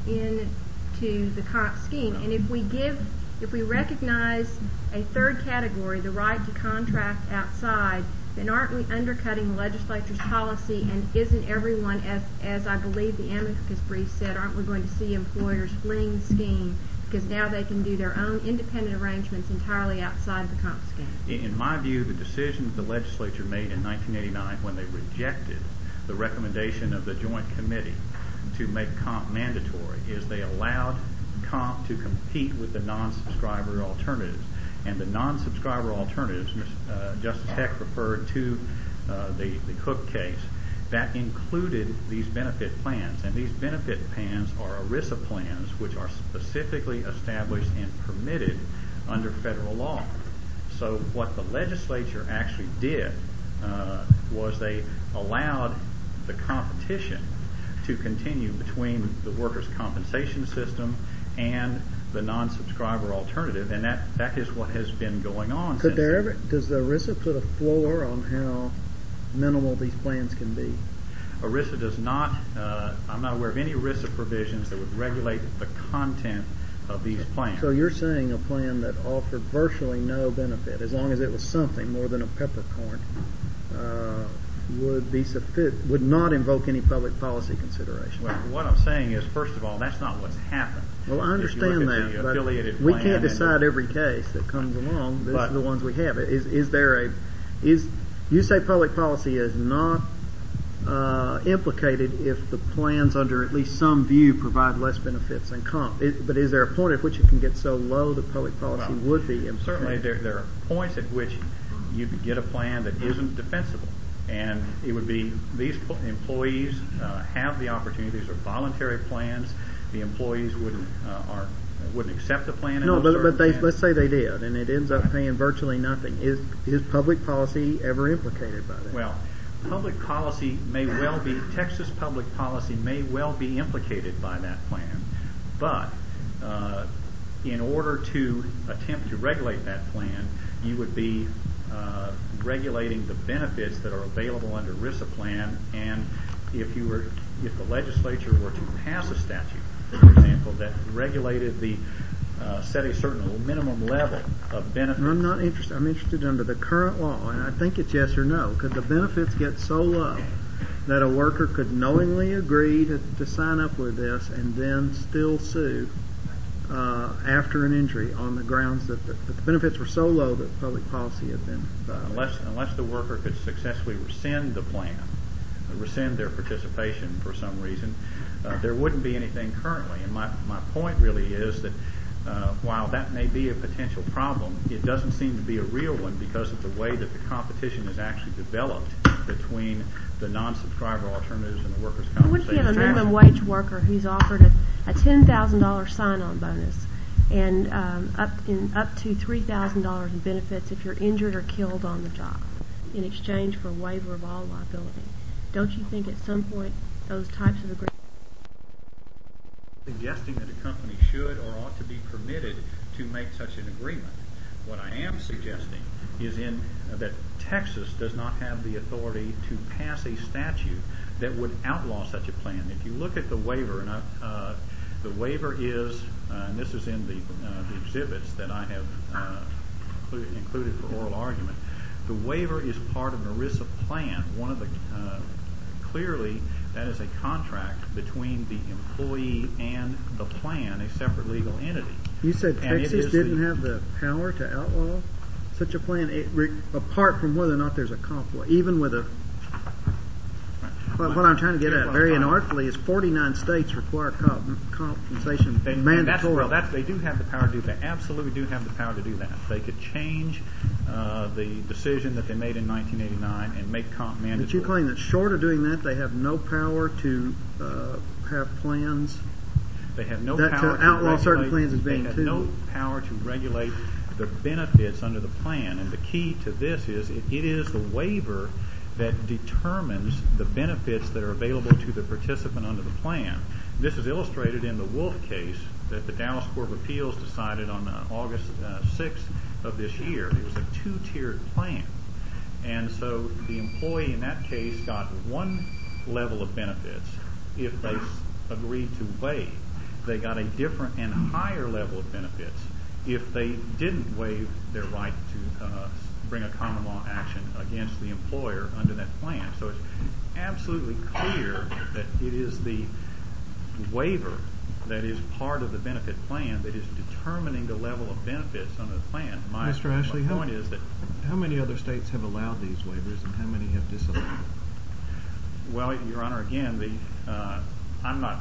into the comp scheme. And if we give, if we recognize a third category, the right to contract outside, then aren't we undercutting the legislature's policy, and isn't everyone, as, as I believe the amicus brief said, aren't we going to see employers fleeing the scheme because now they can do their own independent arrangements entirely outside the comp scheme? In in my view, the decision that the legislature made in nineteen eighty-nine when they rejected the recommendation of the Joint Committee to make comp mandatory is they allowed comp to compete with the non-subscriber alternatives. And the non-subscriber alternatives, uh, Justice Heck referred to uh, the, the Cook case, that included these benefit plans. And these benefit plans are ERISA plans, which are specifically established and permitted under federal law. So what the legislature actually did uh, was they allowed the competition to continue between the workers' compensation system and the non-subscriber alternative, and that, that is what has been going on. Could since there then. ever, does the ERISA put a floor on how minimal these plans can be? ERISA does not, uh, I'm not aware of any ERISA provisions that would regulate the content of these plans. So you're saying a plan that offered virtually no benefit, as long as it was something more than a peppercorn, uh, would be suffi- would not invoke any public policy consideration? Well, what I'm saying is, first of all, that's not what's happened. Well, I understand that, but we can't decide every case that comes along. These are the ones we have. Is is there a is you say public policy is not uh, implicated if the plans, under at least some view, provide less benefits than comp? It, but is there a point at which it can get so low that public policy well, would be implicated? Certainly, there there are points at which you could get a plan that isn't defensible. And it would be, these employees uh, have the opportunity, these are voluntary plans, the employees wouldn't uh, aren't, wouldn't accept the plan. No, but, but they, let's say they did, and it ends up paying virtually nothing. Is, is public policy ever implicated by that? Well, public policy may well be, Texas public policy may well be implicated by that plan, but uh, in order to attempt to regulate that plan, you would be uh, regulating the benefits that are available under ERISA plan, and if you were, if the legislature were to pass a statute, for example, that regulated the, uh, set a certain minimum level of benefits. I'm not interested. I'm interested under the current law, and I think it's yes or no. Could the benefits get so low that a worker could knowingly agree to, to sign up with this and then still sue uh, after an injury on the grounds that the, that the benefits were so low that public policy had been violated? Unless, unless the worker could successfully rescind the plan, rescind their participation for some reason, uh, there wouldn't be anything currently. And my, my point really is that uh, while that may be a potential problem, it doesn't seem to be a real one because of the way that the competition is actually developed between the non-subscriber alternatives and the workers' compensation. What if you have a minimum wage worker who's offered a, a ten thousand dollars sign-on bonus and um, up in up to three thousand dollars in benefits if you're injured or killed on the job in exchange for a waiver of all liability? Don't you think at some point those types of agreements... Suggesting that a company should or ought to be permitted to make such an agreement. What I am suggesting is in uh, that Texas does not have the authority to pass a statute that would outlaw such a plan. If you look at the waiver, and I, uh, the waiver is, uh, and this is in the, uh, the exhibits that I have uh, included, included for oral argument, the waiver is part of an ERISA plan. One of the uh, clearly that is a contract between the employee and the plan, a separate legal entity. You said and Texas didn't the, have the power to outlaw such a plan, it, re, apart from whether or not there's a conflict, even with a... What, what I'm trying to get at, very inartfully, is forty-nine states require comp, compensation they, mandatory. That's, well, that's, they do have the power to do that. Absolutely do have the power to do that. They could change uh, the decision that they made in nineteen eighty-nine and make comp mandatory. But you claim that short of doing that, they have no power to uh, have plans... They have no that power to outlaw to certain plans as being They have too... no power to regulate the benefits under the plan. And the key to this is it, it is the waiver that determines the benefits that are available to the participant under the plan. This is illustrated in the Wolf case that the Dallas Court of Appeals decided on uh, August uh, sixth of this year. It was a two-tiered plan. And so the employee in that case got one level of benefits if they s- agreed to waive. They got a different and higher level of benefits if they didn't waive their right to uh, bring a common law action against the employer under that plan. So it's absolutely clear that it is the waiver that is part of the benefit plan that is determining the level of benefits under the plan. My, Mister Ashley, my point how, is that how many other states have allowed these waivers and how many have disallowed them? Well, Your Honor, again, the uh, I'm not.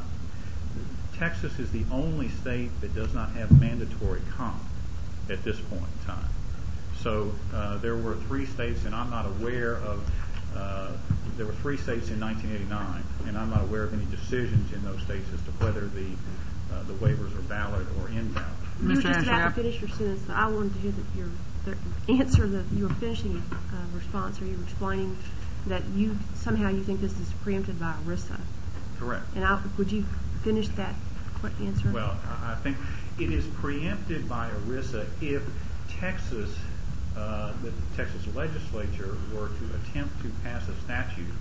Texas is the only state that does not have mandatory comp at this point in time. So uh, there were three states, and I'm not aware of. Uh, there were three states in nineteen eighty-nine, and I'm not aware of any decisions in those states as to whether the uh, the waivers are valid or invalid. You were just about to finish your sentence, but I wanted to hear that your the answer that you were finishing your uh, response, or you were explaining that you somehow you think this is preempted by ERISA. Correct. And I, would you finish that answer? Well, I think it is preempted by ERISA if Texas, uh, the Texas legislature were to attempt to pass a statute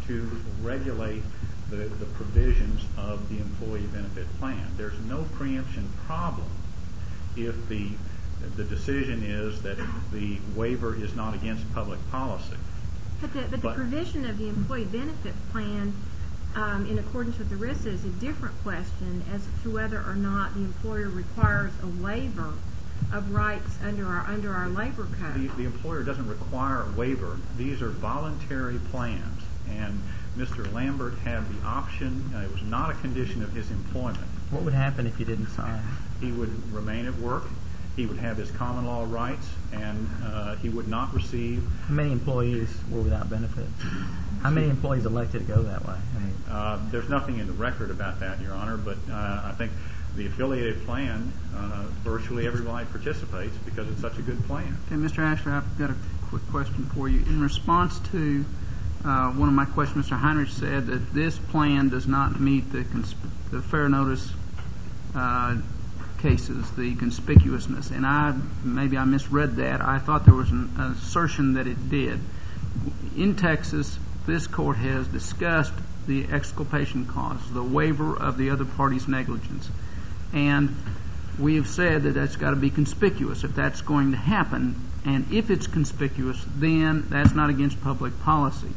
to regulate the, the provisions of the employee benefit plan. There's no preemption problem if the the decision is that the waiver is not against public policy. But the, but the provision of the employee benefit plan um, in accordance with ERISA is a different question as to whether or not the employer requires a waiver of rights under our under our labor code. The, the employer doesn't require a waiver. These are voluntary plans, and Mister Lambert had the option. Uh, it was not a condition of his employment. What would happen if he didn't sign? He would remain at work. He would have his common law rights, and uh, he would not receive. How many employees were without benefits? How many employees elected to go that way? I mean, uh, there's nothing in the record about that, Your Honor, but uh, I think the affiliated plan, uh, virtually everybody participates because it's such a good plan. Okay, Mister Ashley, I've got a quick question for you. In response to uh, one of my questions, Mister Heinrich said that this plan does not meet the, consp- the fair notice uh, cases, the conspicuousness, and I maybe I misread that. I thought there was an assertion that it did. In Texas, this court has discussed the exculpation clause, the waiver of the other party's negligence, and we have said that that's got to be conspicuous if that's going to happen, and if it's conspicuous, then that's not against public policy.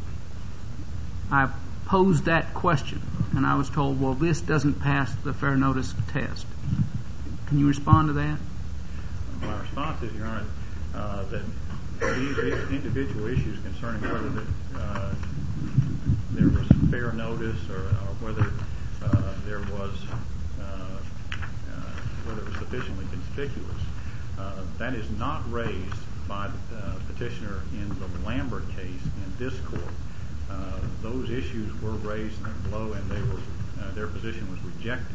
I posed that question, and I was told, well, this doesn't pass the fair notice test. Can you respond to that? My response is, Your Honor, uh, that these individual issues concerning whether the, uh, there was fair notice or, or whether uh, there was uh, uh, whether it was sufficiently conspicuous, uh, that is not raised by the uh, petitioner in the Lambert case in this court. Uh, those issues were raised below, and they were uh, their position was rejected.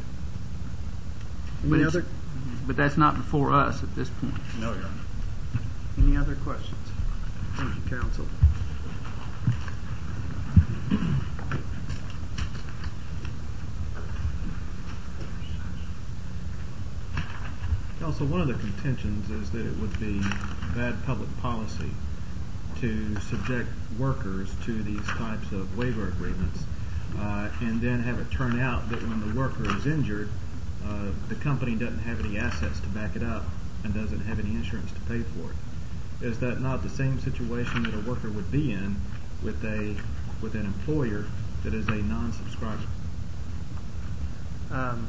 But, it's, but that's not before us at this point. No, Your Honor. Any other questions? Thank you, counsel. Also, one of the contentions is that it would be bad public policy to subject workers to these types of waiver agreements uh, and then have it turn out that when the worker is injured, uh, the company doesn't have any assets to back it up and doesn't have any insurance to pay for it. Is that not the same situation that a worker would be in with a with an employer that is a non-subscriber? Um,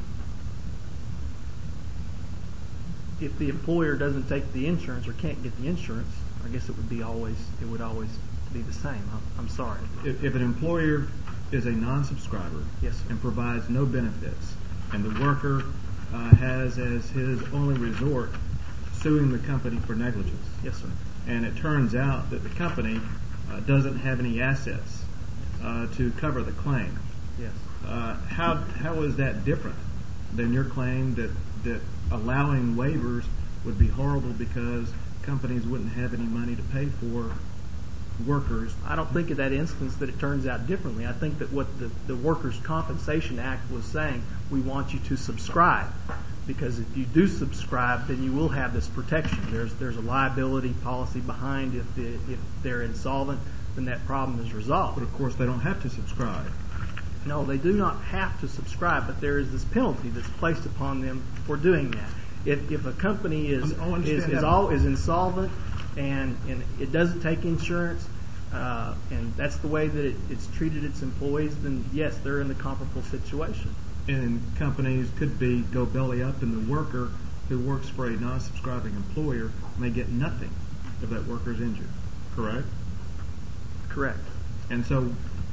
if the employer doesn't take the insurance or can't get the insurance, I guess it would be always it would always be the same. I'm, I'm sorry. If, if an employer is a non-subscriber yes, sir. and provides no benefits, and the worker uh, has as his only resort suing the company for negligence, yes, sir. And it turns out that the company uh, doesn't have any assets uh, to cover the claim. Yes. Uh, how how is that different than your claim that that allowing waivers would be horrible because companies wouldn't have any money to pay for workers? I don't think in that instance that it turns out differently. I think that what the, the Workers' Compensation Act was saying, we want you to subscribe, because if you do subscribe, then you will have this protection. There's there's a liability policy behind if the, if they're insolvent, then that problem is resolved. But of course they don't have to subscribe. No, they do not have to subscribe, but there is this penalty that's placed upon them for doing that. If if a company is Oh, is is, all, is insolvent and and it doesn't take insurance, uh, and that's the way that it, it's treated its employees, then yes, they're in the comparable situation. And companies could be go belly up, and the worker who works for a non-subscribing employer may get nothing if that worker is injured. Correct? Correct. And so,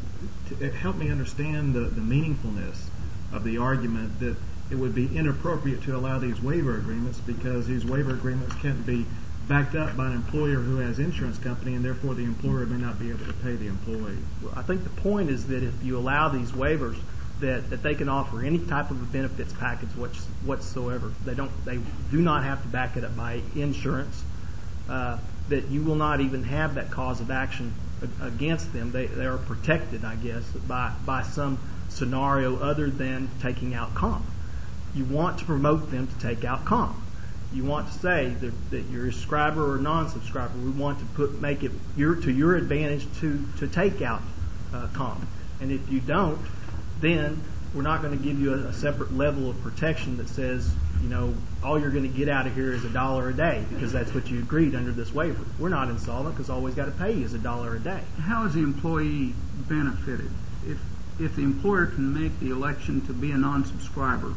to help me understand the, the meaningfulness of the argument that it would be inappropriate to allow these waiver agreements because these waiver agreements can't be backed up by an employer who has insurance company, and therefore the employer may not be able to pay the employee. Well, I think the point is that if you allow these waivers, that, that they can offer any type of a benefits package which, whatsoever. They don't. They do not have to back it up by insurance. Uh, that you will not even have that cause of action against them. They they are protected, I guess, by by some scenario other than taking out comp. You want to promote them to take out comp. You want to say that, that you're a subscriber or non-subscriber. We want to put make it your to your advantage to to take out uh, comp. And if you don't, then we're not going to give you a, a separate level of protection that says, you know, all you're going to get out of here is a dollar a day because that's what you agreed under this waiver. We're not insolvent because all we've got to pay you is a dollar a day. How is the employee benefited? If if the employer can make the election to be a non-subscriber,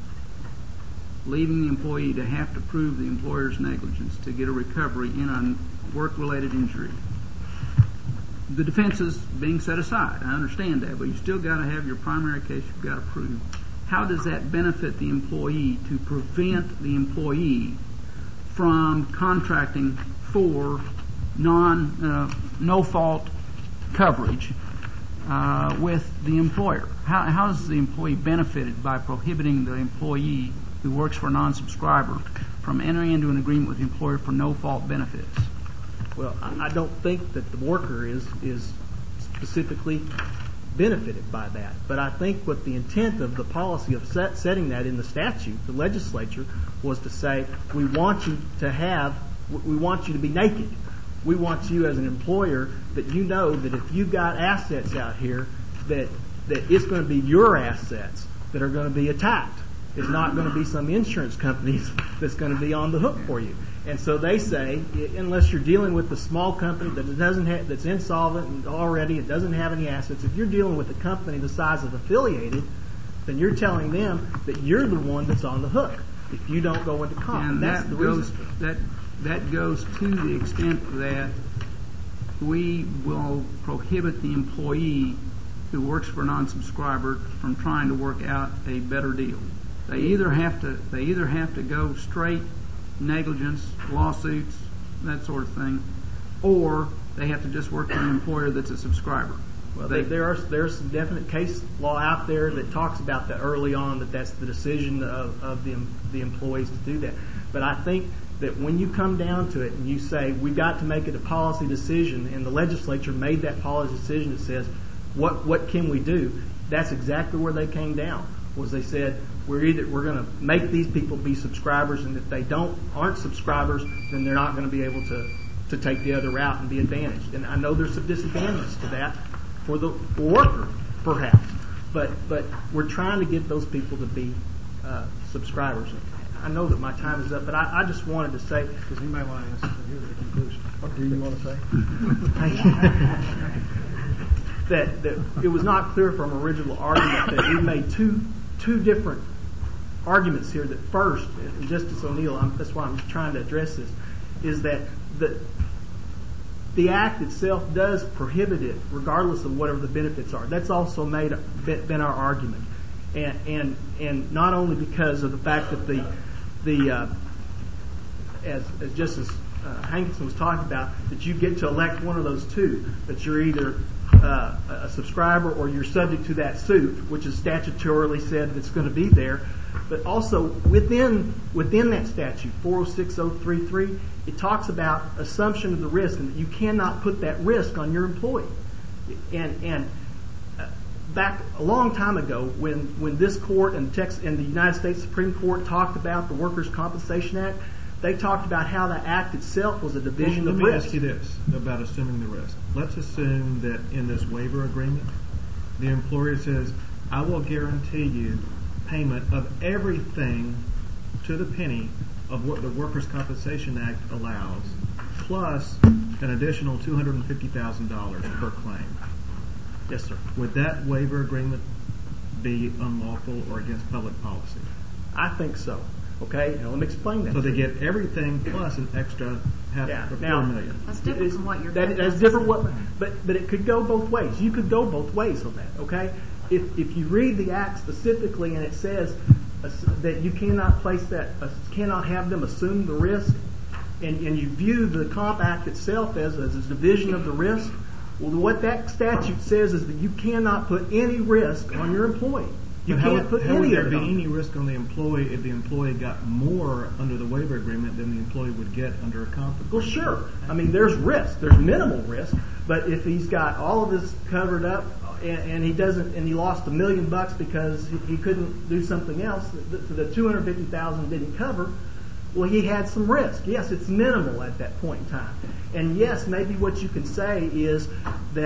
leaving the employee to have to prove the employer's negligence to get a recovery in a work-related injury, the defense is being set aside. I understand that, but you still got to have your primary case you've got to prove. How does that benefit the employee to prevent the employee from contracting for non uh, no fault coverage uh, with the employer? How, how is the employee benefited by prohibiting the employee who works for a non-subscriber from entering into an agreement with the employer for no fault benefits? Well, I don't think that the worker is is specifically benefited by that. But I think what the intent of the policy of set, setting that in the statute, the legislature, was to say, we want you to have, we want you to be naked. We want you as an employer that you know that if you've got assets out here, that that it's going to be your assets that are going to be attacked. It's not going to be some insurance companies that's going to be on the hook for you. And so they say, unless you're dealing with a small company that doesn't have, that's insolvent and already, it doesn't have any assets, if you're dealing with a company the size of Affiliated, then you're telling them that you're the one that's on the hook if you don't go into comp. And, and that's that the goes, reason. That, that goes to the extent that we will prohibit the employee who works for a non-subscriber from trying to work out a better deal. They either have to, they either have to go straight negligence, lawsuits, that sort of thing, or they have to just work for an employer that's a subscriber. Well, they, there are there's some definite case law out there that talks about that early on, that that's the decision of, of the the employees to do that. But I think that when you come down to it and you say we've got to make it a policy decision, and the legislature made that policy decision that says what what can we do, that's exactly where they came down. Was they said we're either we're going to make these people be subscribers, and if they don't aren't subscribers, then they're not going to be able to to take the other route and be advantaged. And I know there's some disadvantages to that for the worker, perhaps, but but we're trying to get those people to be uh, subscribers. I know that my time is up, but I, I just wanted to say, because you may want to ask, here's the conclusion. What do you want to say? Thank you. that that it was not clear from original argument that we made two two different arguments here. That first, and Justice O'Neill, I'm, that's why I'm trying to address this, is that the the Act itself does prohibit it, regardless of whatever the benefits are. That's also made been our argument, and and and not only because of the fact that the the uh, as as Justice uh, Hankinson was talking about, that you get to elect one of those two, that you're either uh, a subscriber or you're subject to that suit, which is statutorily said that's going to be there. But also within within that statute, four oh six oh three three, it talks about assumption of the risk, and that you cannot put that risk on your employee. And and uh, back a long time ago, when when this court and Texas and the United States Supreme Court talked about the Workers' Compensation Act, they talked about how the Act itself was a division well, of risk. Let me risk. ask you this about assuming the risk. Let's assume that in this waiver agreement, the employer says, "I will guarantee you payment of everything to the penny of what the Workers' Compensation Act allows, plus an additional two hundred fifty thousand dollars per claim." Yes, sir. Would that waiver agreement be unlawful or against public policy? I think so. Okay, now let me explain that. So they get everything plus an extra half Yeah. of Now, four million. That's different Is- from what you're that, that's different. What, but but it could go both ways. You could go both ways on that. Okay, if if you read the Act specifically and it says uh, that you cannot place that, uh, cannot have them assume the risk, and and you view the Comp Act itself as as a division of the risk, well, what that statute says is that you cannot put any risk on your employee. You But how, can't put how any would there of be it on. any risk on the employee if the employee got more under the waiver agreement than the employee would get under a comp agreement? Well, sure. I mean, there's risk. There's minimal risk. But if he's got all of this covered up and, and he doesn't, and he lost a million bucks because he, he couldn't do something else, the, the two hundred fifty thousand didn't cover. Well, he had some risk. Yes, it's minimal at that point in time. And yes, maybe what you can say is that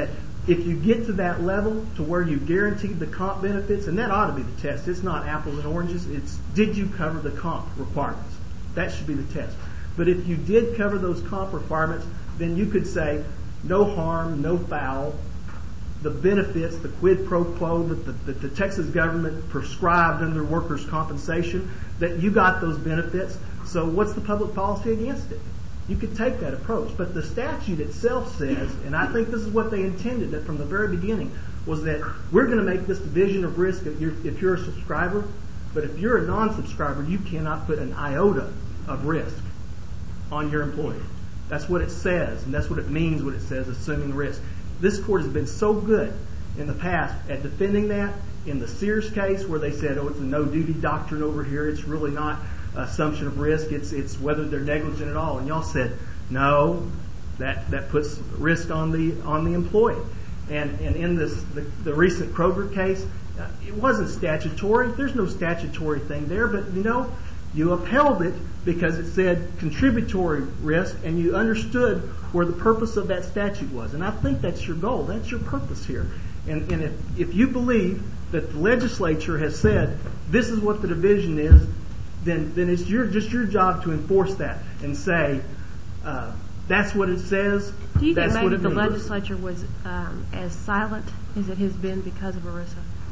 if you get to that level to where you guaranteed the comp benefits, and that ought to be the test. It's not apples and oranges. It's did you cover the comp requirements? That should be the test. But if you did cover those comp requirements, then you could say no harm, no foul. The benefits, the quid pro quo that the, that the Texas government prescribed under workers' compensation, that you got those benefits. So what's the public policy against it? You could take that approach. But the statute itself says, and I think this is what they intended that from the very beginning, was that we're going to make this division of risk if you're, if you're a subscriber, but if you're a non-subscriber, you cannot put an iota of risk on your employee. That's what it says, and that's what it means when it says assuming risk. This court has been so good in the past at defending that. In the Sears case, where they said, oh, it's a no-duty doctrine over here, it's really not assumption of risk, it's it's whether they're negligent at all. And y'all said, no, that that puts risk on the on the employee. And and in this the, the recent Kroger case, uh, it wasn't statutory. There's no statutory thing there, but you know, you upheld it because it said contributory risk, and you understood where the purpose of that statute was. And I think that's your goal. That's your purpose here. And, and if, if you believe that the legislature has said this is what the division is, then then it's your just your job to enforce that and say uh, that's what it says. Do you that's think what maybe it the means. legislature was um, as silent as it has been because of ERISA?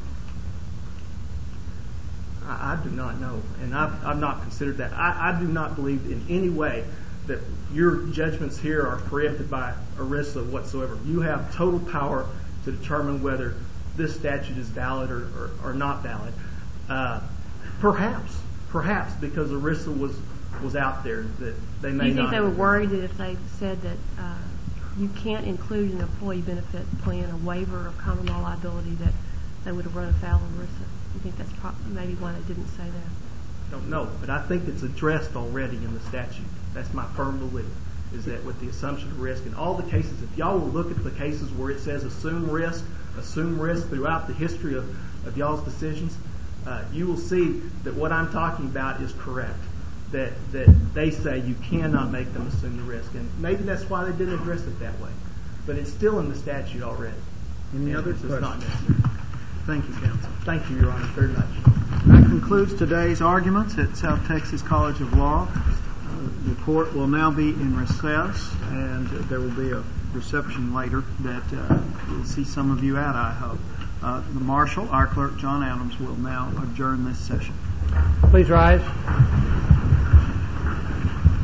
I, I do not know, and I've, I've not considered that. I, I do not believe in any way that your judgments here are preempted by ERISA whatsoever. You have total power to determine whether this statute is valid or, or, or not valid. Uh, perhaps, perhaps because ERISA was was out there that they may not. Do you think they were have- worried that if they said that uh, you can't include in an employee benefit plan a waiver of common law liability, that they would have run afoul of ERISA? You think that's pro- maybe why they didn't say that? Don't know, but I think it's addressed already in the statute. That's my firm belief, is that with the assumption of risk in all the cases, if y'all will look at the cases where it says assume risk, assume risk throughout the history of, of y'all's decisions, uh, you will see that what I'm talking about is correct. That that they say you cannot make them assume the risk, and maybe that's why they didn't address it that way. But it's still in the statute already. Any And other it's just not questions? necessary. Thank you, counsel. Thank you, Your Honor, very much. That concludes today's arguments at South Texas College of Law. Uh, the court will now be in recess, and there will be a reception later that uh, we'll see some of you out, I hope. Uh, the marshal, our clerk, John Adams, will now adjourn this session. Please rise.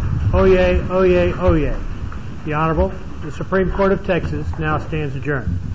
Oyez, oyez, oyez. The Honorable, the Supreme Court of Texas now stands adjourned.